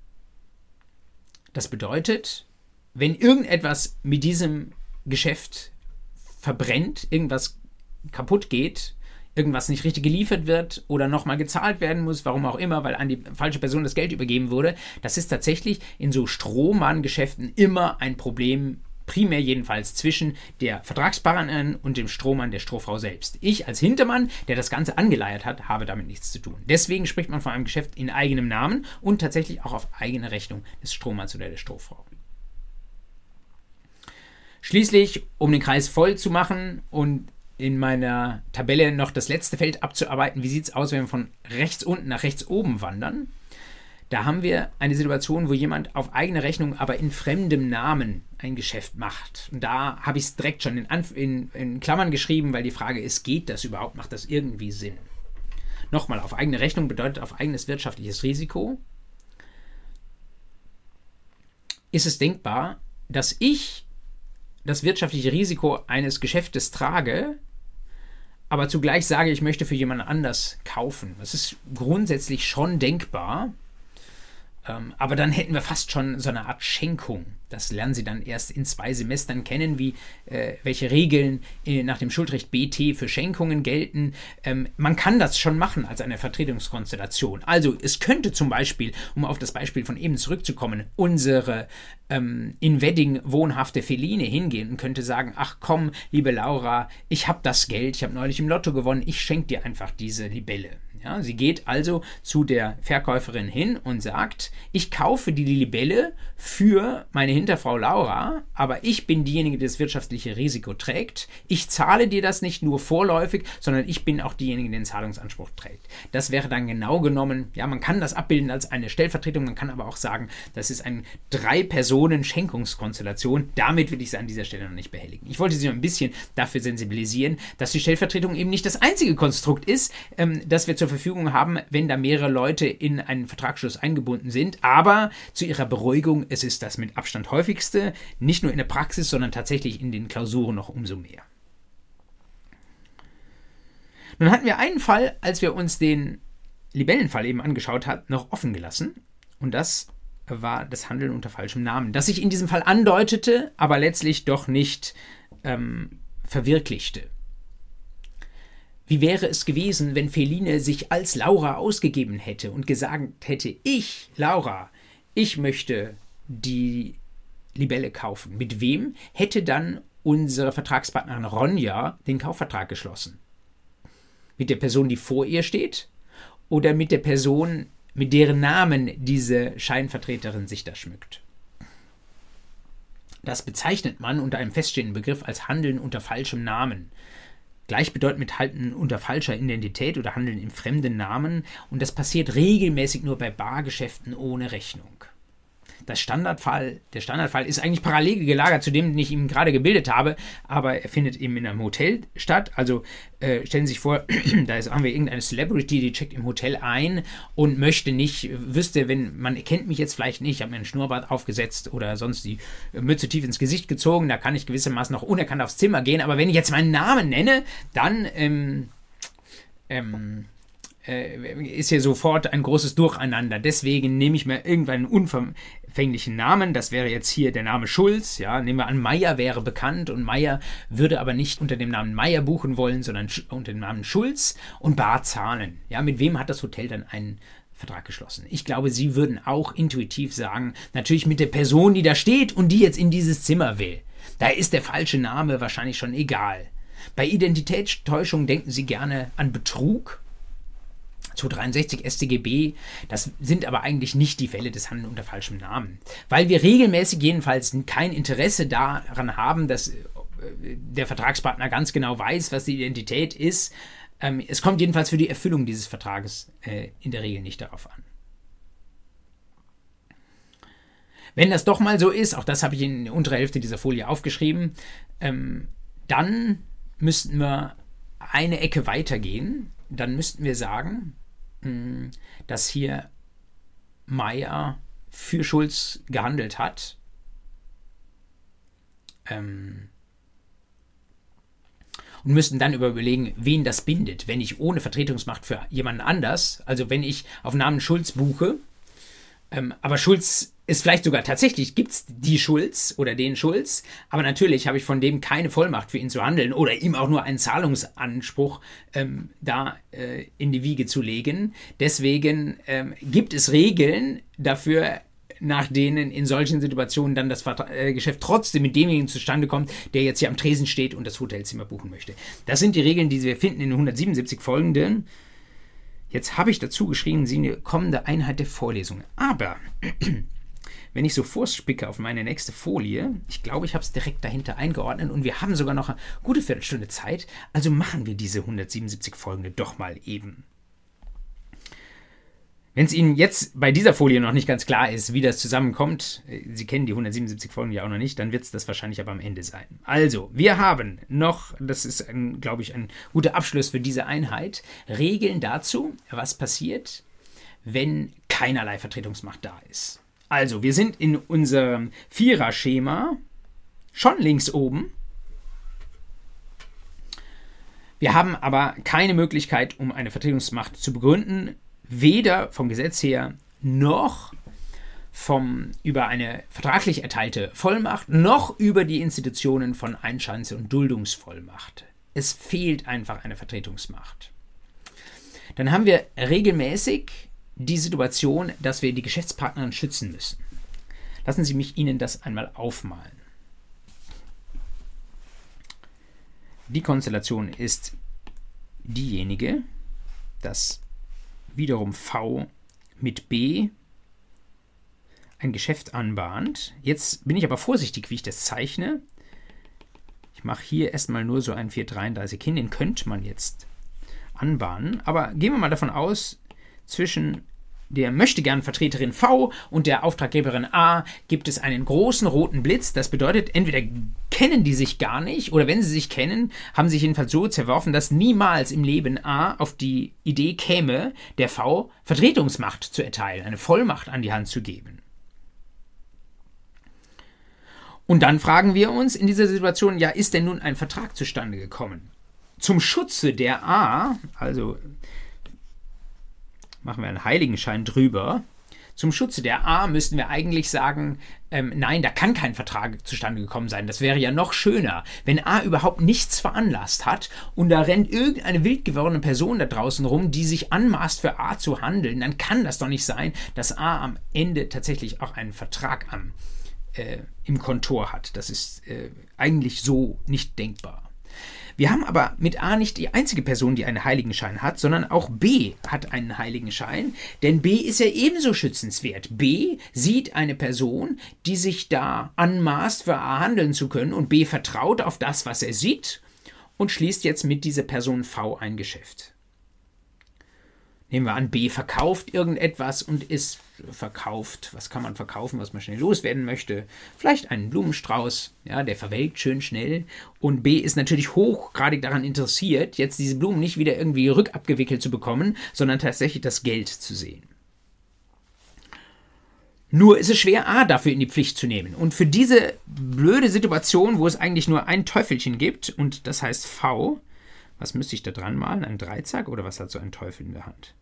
Das bedeutet, wenn irgendetwas mit diesem Geschäft verbrennt, irgendwas kaputt geht, irgendwas nicht richtig geliefert wird oder nochmal gezahlt werden muss, warum auch immer, weil an die falsche Person das Geld übergeben wurde, das ist tatsächlich in so Strohmann-Geschäften immer ein Problem, primär jedenfalls zwischen der Vertragspartnerin und dem Strohmann, der Strohfrau selbst. Ich als Hintermann, der das Ganze angeleiert hat, habe damit nichts zu tun. Deswegen spricht man von einem Geschäft in eigenem Namen und tatsächlich auch auf eigene Rechnung des Strohmanns oder der Strohfrau. Schließlich, um den Kreis voll zu machen und in meiner Tabelle noch das letzte Feld abzuarbeiten, wie sieht es aus, wenn wir von rechts unten nach rechts oben wandern? Da haben wir eine Situation, wo jemand auf eigene Rechnung, aber in fremdem Namen ein Geschäft macht. Und da habe ich es direkt schon in Klammern geschrieben, weil die Frage ist, geht das überhaupt? Macht das irgendwie Sinn? Nochmal, auf eigene Rechnung bedeutet auf eigenes wirtschaftliches Risiko. Ist es denkbar, dass ich das wirtschaftliche Risiko eines Geschäftes trage, aber zugleich sage, ich möchte für jemand anders kaufen? Das ist grundsätzlich schon denkbar. Aber dann hätten wir fast schon so eine Art Schenkung. Das lernen Sie dann erst in 2 Semestern kennen, welche Regeln nach dem Schuldrecht BT für Schenkungen gelten. Man kann das schon machen als eine Vertretungskonstellation. Also es könnte zum Beispiel, um auf das Beispiel von eben zurückzukommen, unsere in Wedding wohnhafte Feline hingehen und könnte sagen, ach komm, liebe Laura, ich habe das Geld, ich habe neulich im Lotto gewonnen, ich schenke dir einfach diese Libelle. Ja, sie geht also zu der Verkäuferin hin und sagt, ich kaufe die Libelle für meine Hinterfrau Laura, aber ich bin diejenige, die das wirtschaftliche Risiko trägt. Ich zahle dir das nicht nur vorläufig, sondern ich bin auch diejenige, die den Zahlungsanspruch trägt. Das wäre dann genau genommen, ja, man kann das abbilden als eine Stellvertretung, man kann aber auch sagen, das ist eine 3-Personen-Schenkungskonstellation. Damit will ich sie an dieser Stelle noch nicht behelligen. Ich wollte Sie noch ein bisschen dafür sensibilisieren, dass die Stellvertretung eben nicht das einzige Konstrukt ist, das wir zur Verfügung haben, wenn da mehrere Leute in einen Vertragsschluss eingebunden sind. Aber zu Ihrer Beruhigung, es ist das mit Abstand häufigste, nicht nur in der Praxis, sondern tatsächlich in den Klausuren noch umso mehr. Nun hatten wir einen Fall, als wir uns den Libellenfall eben angeschaut haben, noch offen gelassen. Und das war das Handeln unter falschem Namen, das sich in diesem Fall andeutete, aber letztlich doch nicht verwirklichte. Wie wäre es gewesen, wenn Feline sich als Laura ausgegeben hätte und gesagt hätte, ich, Laura, ich möchte die Libelle kaufen. Mit wem hätte dann unsere Vertragspartnerin Ronja den Kaufvertrag geschlossen? Mit der Person, die vor ihr steht? Oder mit der Person, mit deren Namen diese Scheinvertreterin sich da schmückt? Das bezeichnet man unter einem feststehenden Begriff als Handeln unter falschem Namen. Gleichbedeutend mit Handeln unter falscher Identität oder Handeln im fremden Namen. Und das passiert regelmäßig nur bei Bargeschäften ohne Rechnung. Der Standardfall ist eigentlich parallel gelagert zu dem, den ich Ihnen gerade gebildet habe, aber er findet eben in einem Hotel statt. Also stellen Sie sich vor, haben wir irgendeine Celebrity, die checkt im Hotel ein und wüsste, wenn man kennt mich jetzt vielleicht nicht, ich habe mir einen Schnurrbart aufgesetzt oder sonst die Mütze tief ins Gesicht gezogen, da kann ich gewissermaßen noch unerkannt aufs Zimmer gehen, aber wenn ich jetzt meinen Namen nenne, dann ist hier sofort ein großes Durcheinander. Deswegen nehme ich mir irgendwann einen unverfänglichen Namen. Das wäre jetzt hier der Name Schulz. Ja, nehmen wir an, Meier wäre bekannt und Meier würde aber nicht unter dem Namen Meier buchen wollen, sondern unter dem Namen Schulz und bar zahlen. Ja, mit wem hat das Hotel dann einen Vertrag geschlossen? Ich glaube, Sie würden auch intuitiv sagen, natürlich mit der Person, die da steht und die jetzt in dieses Zimmer will. Da ist der falsche Name wahrscheinlich schon egal. Bei Identitätstäuschung denken Sie gerne an Betrug. 263 StGB, das sind aber eigentlich nicht die Fälle des Handelns unter falschem Namen. Weil wir regelmäßig jedenfalls kein Interesse daran haben, dass der Vertragspartner ganz genau weiß, was die Identität ist. Es kommt jedenfalls für die Erfüllung dieses Vertrages in der Regel nicht darauf an. Wenn das doch mal so ist, auch das habe ich in der unteren Hälfte dieser Folie aufgeschrieben, dann müssten wir eine Ecke weitergehen. Dann müssten wir sagen, dass hier Meier für Schulz gehandelt hat. Und müssten dann überlegen, wen das bindet, wenn ich ohne Vertretungsmacht für jemanden anders, also wenn ich auf Namen Schulz buche, aber Schulz ist vielleicht sogar tatsächlich, gibt es die Schulz oder den Schulz, aber natürlich habe ich von dem keine Vollmacht für ihn zu handeln oder ihm auch nur einen Zahlungsanspruch in die Wiege zu legen. Deswegen gibt es Regeln dafür, nach denen in solchen Situationen dann das Geschäft trotzdem mit demjenigen zustande kommt, der jetzt hier am Tresen steht und das Hotelzimmer buchen möchte. Das sind die Regeln, die wir finden in den 177 folgenden. Jetzt habe ich dazu geschrieben, Sie eine kommende Einheit der Vorlesung. Aber wenn ich so vorspicke auf meine nächste Folie, ich glaube, ich habe es direkt dahinter eingeordnet und wir haben sogar noch eine gute Viertelstunde Zeit, also machen wir diese 177 folgende doch mal eben. Wenn es Ihnen jetzt bei dieser Folie noch nicht ganz klar ist, wie das zusammenkommt, Sie kennen die 177 Folgen ja auch noch nicht, dann wird es das wahrscheinlich aber am Ende sein. Also, wir haben noch, das ist, glaube ich, ein guter Abschluss für diese Einheit, Regeln dazu, was passiert, wenn keinerlei Vertretungsmacht da ist. Also, wir sind in unserem Vierer-Schema schon links oben. Wir haben aber keine Möglichkeit, um eine Vertretungsmacht zu begründen, weder vom Gesetz her noch über eine vertraglich erteilte Vollmacht noch über die Institutionen von Einschanze und Duldungsvollmacht. Es fehlt einfach eine Vertretungsmacht. Dann haben wir regelmäßig die Situation, dass wir die Geschäftspartnerin schützen müssen. Lassen Sie mich Ihnen das einmal aufmalen. Die Konstellation ist diejenige, dass wiederum V mit B ein Geschäft anbahnt. Jetzt bin ich aber vorsichtig, wie ich das zeichne. Ich mache hier erstmal nur so einen 433 hin, den könnte man jetzt anbahnen. Aber gehen wir mal davon aus, zwischen der Möchtegern-Vertreterin V und der Auftraggeberin A gibt es einen großen roten Blitz. Das bedeutet, entweder kennen die sich gar nicht oder wenn sie sich kennen, haben sie sich jedenfalls so zerworfen, dass niemals im Leben A auf die Idee käme, der V Vertretungsmacht zu erteilen, eine Vollmacht an die Hand zu geben. Und dann fragen wir uns in dieser Situation, ja, ist denn nun ein Vertrag zustande gekommen? Zum Schutze der A, also machen wir einen Heiligenschein drüber. Zum Schutze der A müssten wir eigentlich sagen, nein, da kann kein Vertrag zustande gekommen sein. Das wäre ja noch schöner, wenn A überhaupt nichts veranlasst hat und da rennt irgendeine wild gewordene Person da draußen rum, die sich anmaßt, für A zu handeln. Dann kann das doch nicht sein, dass A am Ende tatsächlich auch einen Vertrag im Kontor hat. Das ist eigentlich so nicht denkbar. Wir haben aber mit A nicht die einzige Person, die einen Heiligenschein hat, sondern auch B hat einen Heiligenschein, denn B ist ja ebenso schützenswert. B sieht eine Person, die sich da anmaßt, für A handeln zu können und B vertraut auf das, was er sieht und schließt jetzt mit dieser Person V ein Geschäft. Nehmen wir an, B verkauft irgendetwas und ist verkauft. Was kann man verkaufen, was man schnell loswerden möchte? Vielleicht einen Blumenstrauß, ja, der verwelkt schön schnell. Und B ist natürlich hochgradig daran interessiert, jetzt diese Blumen nicht wieder irgendwie rückabgewickelt zu bekommen, sondern tatsächlich das Geld zu sehen. Nur ist es schwer, A dafür in die Pflicht zu nehmen. Und für diese blöde Situation, wo es eigentlich nur ein Teufelchen gibt, und das heißt V, was müsste ich da dran malen? Ein Dreizack oder was hat so ein Teufel in der Hand?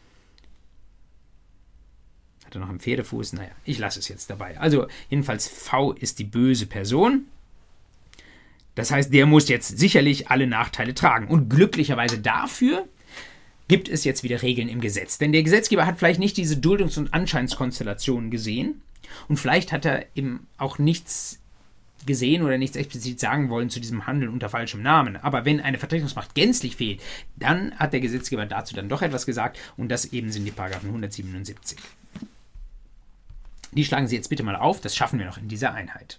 Hat er noch einen Pferdefuß? Naja, ich lasse es jetzt dabei. Also jedenfalls V ist die böse Person. Das heißt, der muss jetzt sicherlich alle Nachteile tragen. Und glücklicherweise dafür gibt es jetzt wieder Regeln im Gesetz. Denn der Gesetzgeber hat vielleicht nicht diese Duldungs- und Anscheinskonstellationen gesehen. Und vielleicht hat er eben auch nichts gesehen oder nichts explizit sagen wollen zu diesem Handeln unter falschem Namen. Aber wenn eine Vertretungsmacht gänzlich fehlt, dann hat der Gesetzgeber dazu dann doch etwas gesagt. Und das eben sind die Paragraphen 177. Die schlagen Sie jetzt bitte mal auf, das schaffen wir noch in dieser Einheit.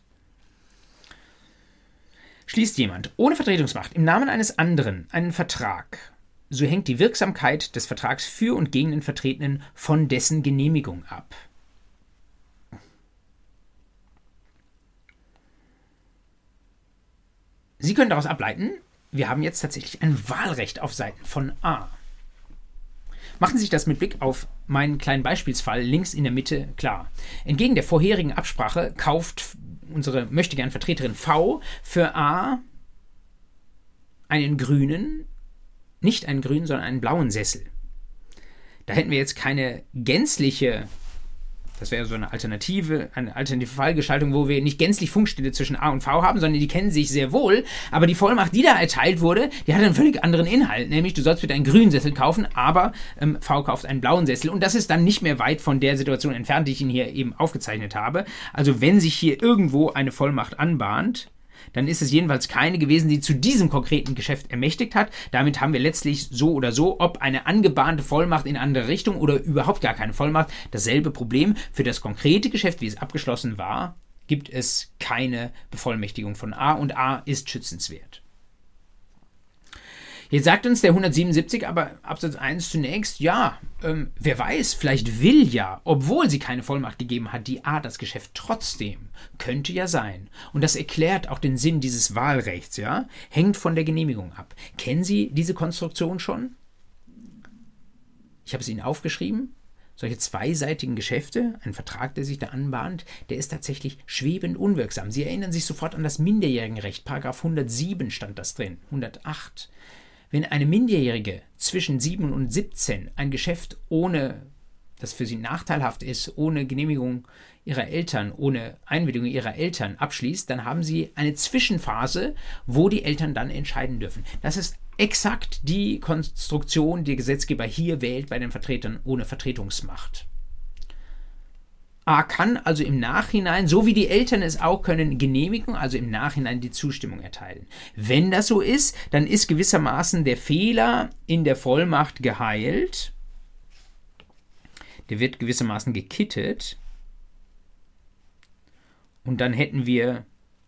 Schließt jemand ohne Vertretungsmacht im Namen eines anderen einen Vertrag, so hängt die Wirksamkeit des Vertrags für und gegen den Vertretenen von dessen Genehmigung ab. Sie können daraus ableiten, wir haben jetzt tatsächlich ein Wahlrecht auf Seiten von A. Machen Sie sich das mit Blick auf meinen kleinen Beispielsfall links in der Mitte klar. Entgegen der vorherigen Absprache kauft unsere Möchtegern-Vertreterin V für A einen grünen, nicht einen grünen, sondern einen blauen Sessel. Da hätten wir jetzt keine gänzliche, das wäre so eine alternative Fallgestaltung, wo wir nicht gänzlich Funkstille zwischen A und V haben, sondern die kennen sich sehr wohl. Aber die Vollmacht, die da erteilt wurde, die hat einen völlig anderen Inhalt. Nämlich, du sollst bitte einen grünen Sessel kaufen, aber V kauft einen blauen Sessel. Und das ist dann nicht mehr weit von der Situation entfernt, die ich Ihnen hier eben aufgezeichnet habe. Also wenn sich hier irgendwo eine Vollmacht anbahnt, dann ist es jedenfalls keine gewesen, die zu diesem konkreten Geschäft ermächtigt hat. Damit haben wir letztlich so oder so, ob eine angebahnte Vollmacht in andere Richtung oder überhaupt gar keine Vollmacht, dasselbe Problem. Für das konkrete Geschäft, wie es abgeschlossen war, gibt es keine Bevollmächtigung von A und A ist schützenswert. Jetzt sagt uns der 177 aber Absatz 1 zunächst, ja, wer weiß, vielleicht will ja, obwohl sie keine Vollmacht gegeben hat, die A das Geschäft trotzdem. Könnte ja sein. Und das erklärt auch den Sinn dieses Wahlrechts, ja, hängt von der Genehmigung ab. Kennen Sie diese Konstruktion schon? Ich habe es Ihnen aufgeschrieben. Solche zweiseitigen Geschäfte, ein Vertrag, der sich da anbahnt, der ist tatsächlich schwebend unwirksam. Sie erinnern sich sofort an das Minderjährigenrecht, Paragraph 107 stand das drin, 108. Wenn eine Minderjährige zwischen 7 und 17 ein Geschäft ohne, das für sie nachteilhaft ist, ohne Genehmigung ihrer Eltern, ohne Einwilligung ihrer Eltern abschließt, dann haben sie eine Zwischenphase, wo die Eltern dann entscheiden dürfen. Das ist exakt die Konstruktion, die der Gesetzgeber hier wählt bei den Vertretern ohne Vertretungsmacht. A kann also im Nachhinein, so wie die Eltern es auch können, genehmigen, also im Nachhinein die Zustimmung erteilen. Wenn das so ist, dann ist gewissermaßen der Fehler in der Vollmacht geheilt der wird gewissermaßen gekittet. Und dann hätten wir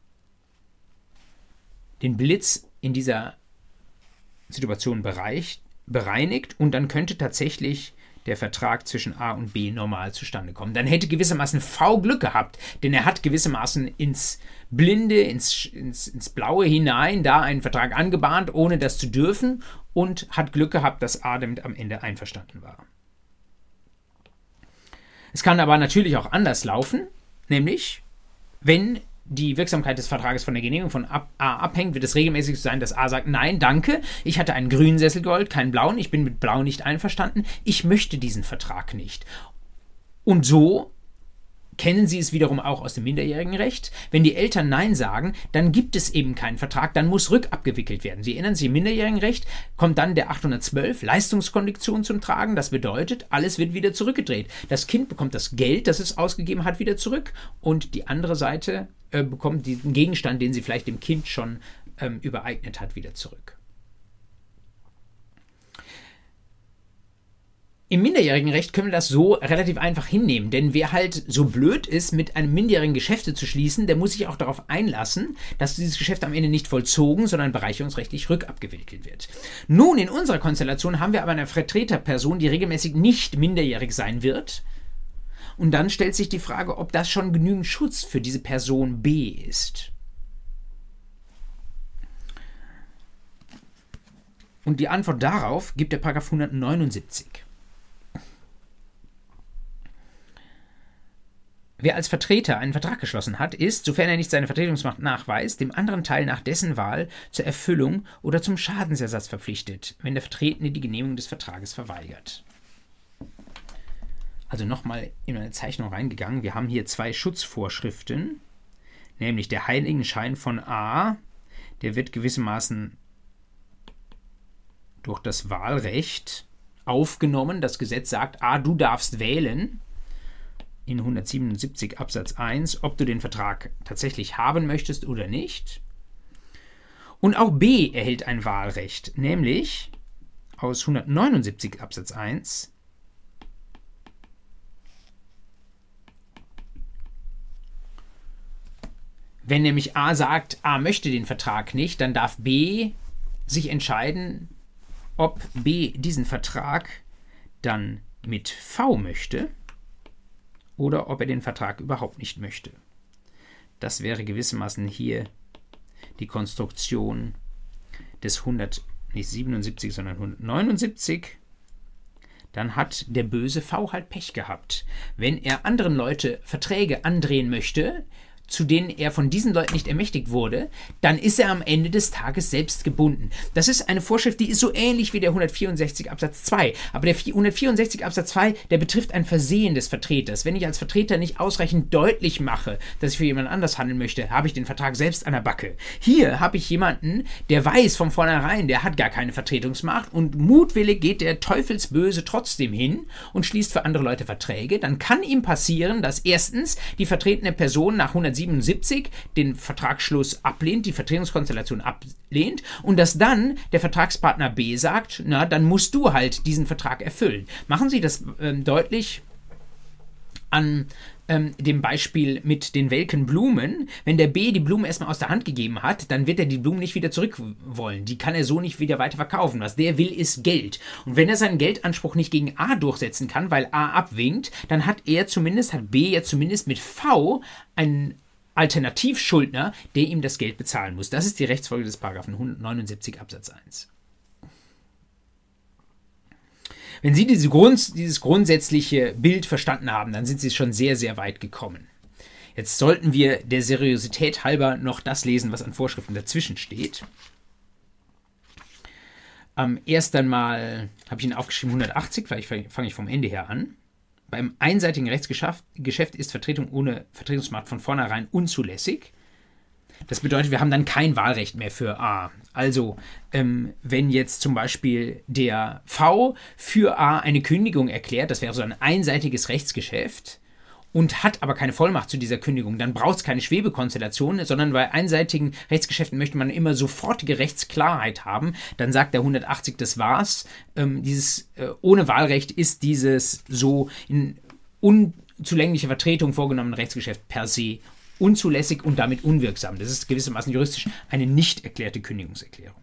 den Blitz in dieser Situation bereinigt und dann könnte tatsächlich der Vertrag zwischen A und B normal zustande kommen. Dann hätte gewissermaßen V Glück gehabt, denn er hat gewissermaßen ins Blinde, ins Blaue hinein da einen Vertrag angebahnt, ohne das zu dürfen und hat Glück gehabt, dass A damit am Ende einverstanden war. Es kann aber natürlich auch anders laufen, nämlich wenn die Wirksamkeit des Vertrages von der Genehmigung von A abhängt, wird es regelmäßig so sein, dass A sagt, nein, danke, ich hatte einen grünen Sessel geholt, keinen blauen, ich bin mit blau nicht einverstanden, ich möchte diesen Vertrag nicht. Und so kennen Sie es wiederum auch aus dem minderjährigen Recht. Wenn die Eltern Nein sagen, dann gibt es eben keinen Vertrag, dann muss rückabgewickelt werden. Sie erinnern sich, im minderjährigen Recht kommt dann der 812 Leistungskondition zum Tragen. Das bedeutet, alles wird wieder zurückgedreht. Das Kind bekommt das Geld, das es ausgegeben hat, wieder zurück und die andere Seite bekommt diesen Gegenstand, den sie vielleicht dem Kind schon übereignet hat, wieder zurück. Im minderjährigen Recht können wir das so relativ einfach hinnehmen, denn wer halt so blöd ist, mit einem Minderjährigen Geschäfte zu schließen, der muss sich auch darauf einlassen, dass dieses Geschäft am Ende nicht vollzogen, sondern bereicherungsrechtlich rückabgewickelt wird. Nun, in unserer Konstellation haben wir aber eine Vertreterperson, die regelmäßig nicht minderjährig sein wird. Und dann stellt sich die Frage, ob das schon genügend Schutz für diese Person B ist. Und die Antwort darauf gibt der Paragraph 179. Wer als Vertreter einen Vertrag geschlossen hat, ist, sofern er nicht seine Vertretungsmacht nachweist, dem anderen Teil nach dessen Wahl zur Erfüllung oder zum Schadensersatz verpflichtet, wenn der Vertretene die Genehmigung des Vertrages verweigert. Also nochmal in eine Zeichnung reingegangen. Wir haben hier zwei Schutzvorschriften, nämlich der Heiligenschein von A, der wird gewissermaßen durch das Wahlrecht aufgenommen. Das Gesetz sagt, A, du darfst wählen, in 177 Absatz 1, ob du den Vertrag tatsächlich haben möchtest oder nicht. Und auch B erhält ein Wahlrecht, nämlich aus 179 Absatz 1, wenn nämlich A sagt, A möchte den Vertrag nicht, dann darf B sich entscheiden, ob B diesen Vertrag dann mit V möchte oder ob er den Vertrag überhaupt nicht möchte. Das wäre gewissermaßen hier die Konstruktion des 177, sondern 179. Dann hat der böse V halt Pech gehabt. Wenn er anderen Leute Verträge andrehen möchte, zu denen er von diesen Leuten nicht ermächtigt wurde, dann ist er am Ende des Tages selbst gebunden. Das ist eine Vorschrift, die ist so ähnlich wie der 164 Absatz 2. Aber der 164 Absatz 2, der betrifft ein Versehen des Vertreters. Wenn ich als Vertreter nicht ausreichend deutlich mache, dass ich für jemand anders handeln möchte, habe ich den Vertrag selbst an der Backe. Hier habe ich jemanden, der weiß von vornherein, der hat gar keine Vertretungsmacht und mutwillig geht der Teufelsböse trotzdem hin und schließt für andere Leute Verträge. Dann kann ihm passieren, dass erstens die vertretene Person nach 177 den Vertragsschluss ablehnt, die Vertretungskonstellation ablehnt und dass dann der Vertragspartner B sagt, na, dann musst du halt diesen Vertrag erfüllen. Machen Sie das deutlich an dem Beispiel mit den welken Blumen. Wenn der B die Blumen erstmal aus der Hand gegeben hat, dann wird er die Blumen nicht wieder zurück wollen. Die kann er so nicht wieder weiter verkaufen. Was der will, ist Geld. Und wenn er seinen Geldanspruch nicht gegen A durchsetzen kann, weil A abwinkt, dann hat B ja zumindest mit V einen Alternativschuldner, der ihm das Geld bezahlen muss. Das ist die Rechtsfolge des Paragraphen 179 Absatz 1. Wenn Sie dieses grundsätzliche Bild verstanden haben, dann sind Sie schon sehr, sehr weit gekommen. Jetzt sollten wir der Seriosität halber noch das lesen, was an Vorschriften dazwischen steht. Erst einmal habe ich Ihnen aufgeschrieben 180, vielleicht fange ich vom Ende her an. Beim einseitigen Rechtsgeschäft ist Vertretung ohne Vertretungsmacht von vornherein unzulässig. Das bedeutet, wir haben dann kein Wahlrecht mehr für A. Also, wenn jetzt zum Beispiel der V für A eine Kündigung erklärt, das wäre so ein einseitiges Rechtsgeschäft, und hat aber keine Vollmacht zu dieser Kündigung, dann braucht es keine Schwebekonstellation, sondern bei einseitigen Rechtsgeschäften möchte man immer sofortige Rechtsklarheit haben. Dann sagt der 180, das war's. Ohne Wahlrecht ist dieses so in unzulängliche Vertretung vorgenommene Rechtsgeschäft per se unzulässig und damit unwirksam. Das ist gewissermaßen juristisch eine nicht erklärte Kündigungserklärung.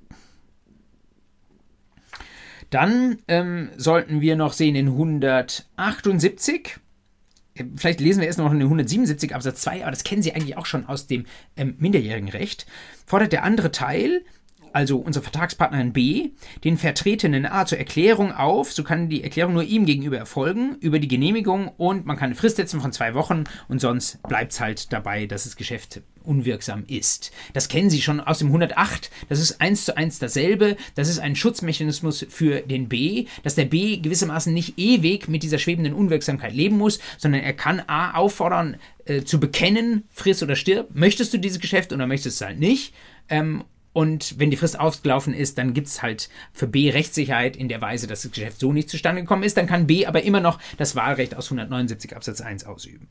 Dann sollten wir noch sehen in 178, vielleicht lesen wir erst noch in 177 Absatz 2, aber das kennen Sie eigentlich auch schon aus dem Minderjährigenrecht, fordert der andere Teil, also unsere Vertragspartnerin B, den Vertretenen A zur Erklärung auf, so kann die Erklärung nur ihm gegenüber erfolgen, über die Genehmigung, und man kann eine Frist setzen von 2 Wochen und sonst bleibt es halt dabei, dass das Geschäft unwirksam ist. Das kennen Sie schon aus dem 108, das ist 1:1 dasselbe, das ist ein Schutzmechanismus für den B, dass der B gewissermaßen nicht ewig mit dieser schwebenden Unwirksamkeit leben muss, sondern er kann A auffordern, zu bekennen, friss oder stirb, möchtest du dieses Geschäft oder möchtest du es halt nicht, und wenn die Frist ausgelaufen ist, dann gibt es halt für B Rechtssicherheit in der Weise, dass das Geschäft so nicht zustande gekommen ist. Dann kann B aber immer noch das Wahlrecht aus 179 Absatz 1 ausüben.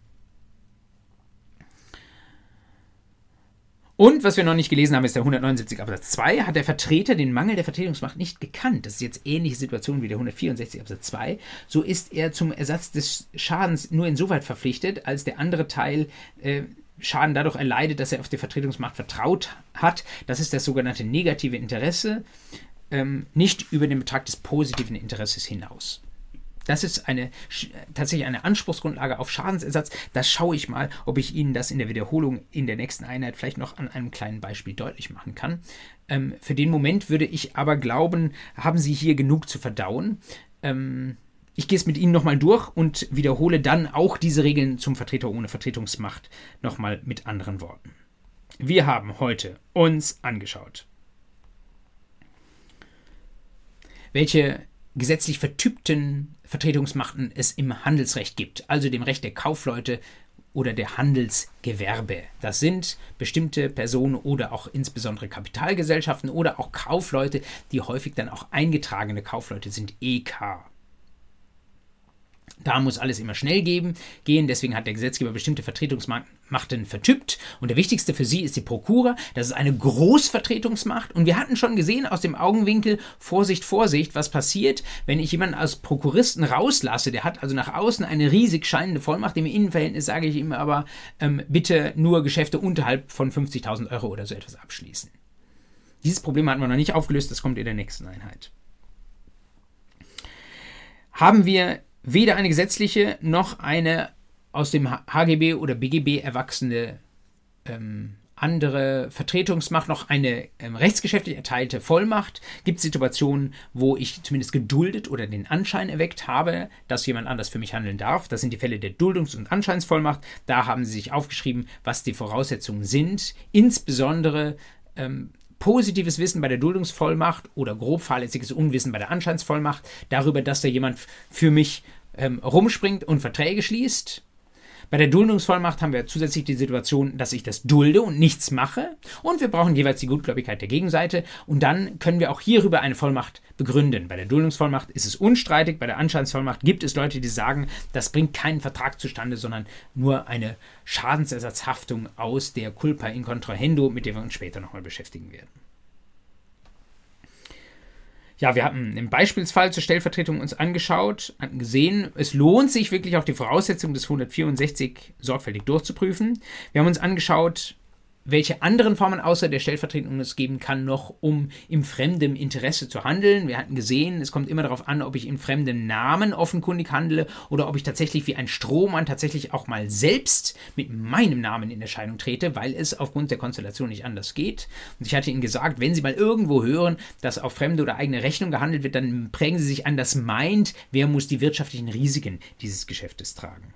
Und was wir noch nicht gelesen haben, ist der 179 Absatz 2. Hat der Vertreter den Mangel der Vertretungsmacht nicht gekannt, das ist jetzt ähnliche Situation wie der 164 Absatz 2, so ist er zum Ersatz des Schadens nur insoweit verpflichtet, als der andere Teil Schaden dadurch erleidet, dass er auf die Vertretungsmacht vertraut hat. Das ist das sogenannte negative Interesse, nicht über den Betrag des positiven Interesses hinaus. Das ist tatsächlich eine Anspruchsgrundlage auf Schadensersatz. Das schaue ich mal, ob ich Ihnen das in der Wiederholung in der nächsten Einheit vielleicht noch an einem kleinen Beispiel deutlich machen kann. Für den Moment würde ich aber glauben, haben Sie hier genug zu verdauen. Ich gehe es mit Ihnen nochmal durch und wiederhole dann auch diese Regeln zum Vertreter ohne Vertretungsmacht nochmal mit anderen Worten. Wir haben heute uns angeschaut, welche gesetzlich vertypten Vertretungsmachten es im Handelsrecht gibt, also dem Recht der Kaufleute oder der Handelsgewerbe. Das sind bestimmte Personen oder auch insbesondere Kapitalgesellschaften oder auch Kaufleute, die häufig dann auch eingetragene Kaufleute sind, EK. Da muss alles immer schnell gehen, deswegen hat der Gesetzgeber bestimmte Vertretungsmachten vertypt und der wichtigste für sie ist die Prokura, das ist eine Großvertretungsmacht und wir hatten schon gesehen aus dem Augenwinkel, Vorsicht, Vorsicht, was passiert, wenn ich jemanden als Prokuristen rauslasse, der hat also nach außen eine riesig scheinende Vollmacht, im Innenverhältnis sage ich ihm aber, bitte nur Geschäfte unterhalb von 50.000 Euro oder so etwas abschließen. Dieses Problem hatten wir noch nicht aufgelöst, das kommt in der nächsten Einheit. Haben wir weder eine gesetzliche noch eine aus dem HGB oder BGB erwachsene andere Vertretungsmacht, noch eine rechtsgeschäftlich erteilte Vollmacht, gibt es Situationen, wo ich zumindest geduldet oder den Anschein erweckt habe, dass jemand anders für mich handeln darf. Das sind die Fälle der Duldungs- und Anscheinsvollmacht. Da haben Sie sich aufgeschrieben, was die Voraussetzungen sind, insbesondere positives Wissen bei der Duldungsvollmacht oder grob fahrlässiges Unwissen bei der Anscheinsvollmacht darüber, dass da jemand für mich rumspringt und Verträge schließt. Bei der Duldungsvollmacht haben wir zusätzlich die Situation, dass ich das dulde und nichts mache und wir brauchen jeweils die Gutgläubigkeit der Gegenseite und dann können wir auch hierüber eine Vollmacht begründen. Bei der Duldungsvollmacht ist es unstreitig, bei der Anscheinsvollmacht gibt es Leute, die sagen, das bringt keinen Vertrag zustande, sondern nur eine Schadensersatzhaftung aus der Culpa in contrahendo, mit der wir uns später nochmal beschäftigen werden. Ja, wir hatten im Beispielsfall zur Stellvertretung uns angeschaut, hatten gesehen, es lohnt sich wirklich auch die Voraussetzungen des 164 sorgfältig durchzuprüfen. Wir haben uns angeschaut, welche anderen Formen außer der Stellvertretung es geben kann, noch um im fremdem Interesse zu handeln. Wir hatten gesehen, es kommt immer darauf an, ob ich in fremdem Namen offenkundig handle oder ob ich tatsächlich wie ein Strohmann tatsächlich auch mal selbst mit meinem Namen in Erscheinung trete, weil es aufgrund der Konstellation nicht anders geht. Und ich hatte Ihnen gesagt, wenn Sie mal irgendwo hören, dass auf fremde oder eigene Rechnung gehandelt wird, dann prägen Sie sich an, das meint, wer muss die wirtschaftlichen Risiken dieses Geschäftes tragen.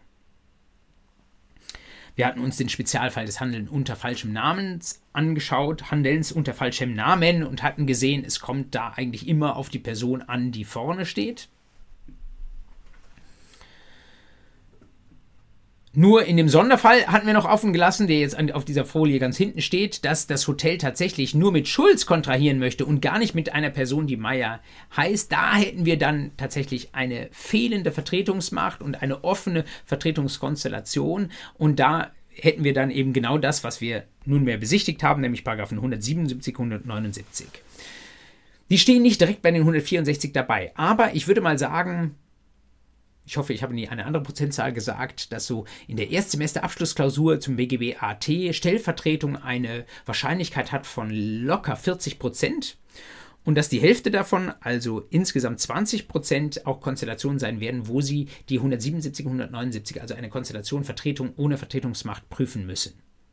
Wir hatten uns den Spezialfall des Handelns unter falschem Namen angeschaut, Handelns unter falschem Namen und hatten gesehen, es kommt da eigentlich immer auf die Person an, die vorne steht. Nur in dem Sonderfall hatten wir noch offen gelassen, der jetzt auf dieser Folie ganz hinten steht, dass das Hotel tatsächlich nur mit Schulz kontrahieren möchte und gar nicht mit einer Person, die Meier heißt. Da hätten wir dann tatsächlich eine fehlende Vertretungsmacht und eine offene Vertretungskonstellation. Und da hätten wir dann eben genau das, was wir nunmehr besichtigt haben, nämlich Paragraphen 177, 179. Die stehen nicht direkt bei den 164 dabei, aber ich würde mal sagen, ich hoffe, ich habe nie eine andere Prozentzahl gesagt, dass so in der Erstsemester-Abschlussklausur zum BGB AT Stellvertretung eine Wahrscheinlichkeit hat von locker 40% und dass die Hälfte davon, also insgesamt 20%, auch Konstellationen sein werden, wo sie die 177, 179, also eine Konstellation Vertretung ohne Vertretungsmacht prüfen müssen.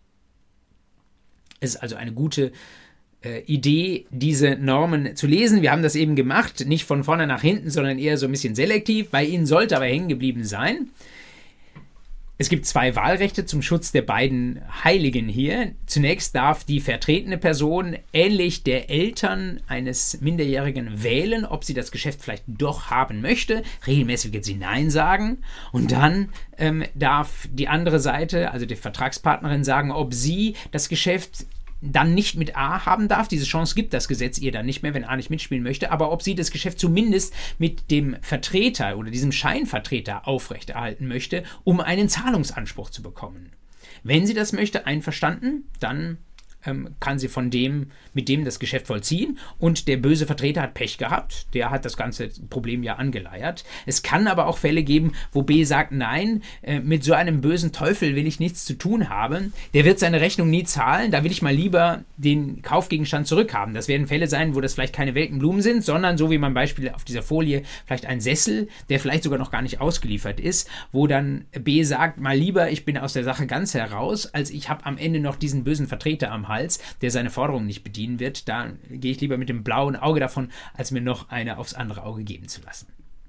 Es ist also eine gute Idee, diese Normen zu lesen. Wir haben das eben gemacht, nicht von vorne nach hinten, sondern eher so ein bisschen selektiv. Bei Ihnen sollte aber hängen geblieben sein. Es gibt 2 Wahlrechte zum Schutz der beiden Heiligen hier. Zunächst darf die vertretene Person ähnlich der Eltern eines Minderjährigen wählen, ob sie das Geschäft vielleicht doch haben möchte. Regelmäßig wird sie Nein sagen. Und dann darf die andere Seite, also die Vertragspartnerin, sagen, ob sie das Geschäft dann nicht mit A haben darf. Diese Chance gibt das Gesetz ihr dann nicht mehr, wenn A nicht mitspielen möchte, aber ob sie das Geschäft zumindest mit dem Vertreter oder diesem Scheinvertreter aufrechterhalten möchte, um einen Zahlungsanspruch zu bekommen. Wenn sie das möchte, einverstanden, dann kann sie mit dem das Geschäft vollziehen und der böse Vertreter hat Pech gehabt, der hat das ganze Problem ja angeleiert. Es kann aber auch Fälle geben, wo B sagt, nein, mit so einem bösen Teufel will ich nichts zu tun haben, der wird seine Rechnung nie zahlen, da will ich mal lieber den Kaufgegenstand zurückhaben. Das werden Fälle sein, wo das vielleicht keine welken Blumen sind, sondern so wie mein Beispiel auf dieser Folie, vielleicht ein Sessel, der vielleicht sogar noch gar nicht ausgeliefert ist, wo dann B sagt, mal lieber, ich bin aus der Sache ganz heraus, als ich habe am Ende noch diesen bösen Vertreter am Hals, der seine Forderungen nicht bedienen wird. Da gehe ich lieber mit dem blauen Auge davon, als mir noch eine aufs andere Auge geben zu lassen.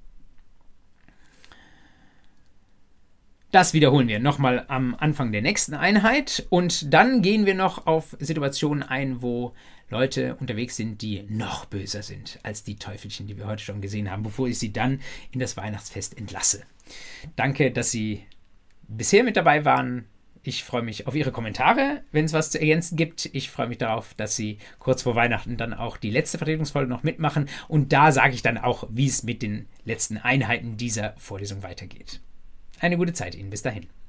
Das wiederholen wir nochmal am Anfang der nächsten Einheit und dann gehen wir noch auf Situationen ein, wo Leute unterwegs sind, die noch böser sind als die Teufelchen, die wir heute schon gesehen haben, bevor ich sie dann in das Weihnachtsfest entlasse. Danke, dass Sie bisher mit dabei waren. Ich freue mich auf Ihre Kommentare, wenn es was zu ergänzen gibt. Ich freue mich darauf, dass Sie kurz vor Weihnachten dann auch die letzte Vertretungsfolge noch mitmachen. Und da sage ich dann auch, wie es mit den letzten Einheiten dieser Vorlesung weitergeht. Eine gute Zeit Ihnen. Bis dahin.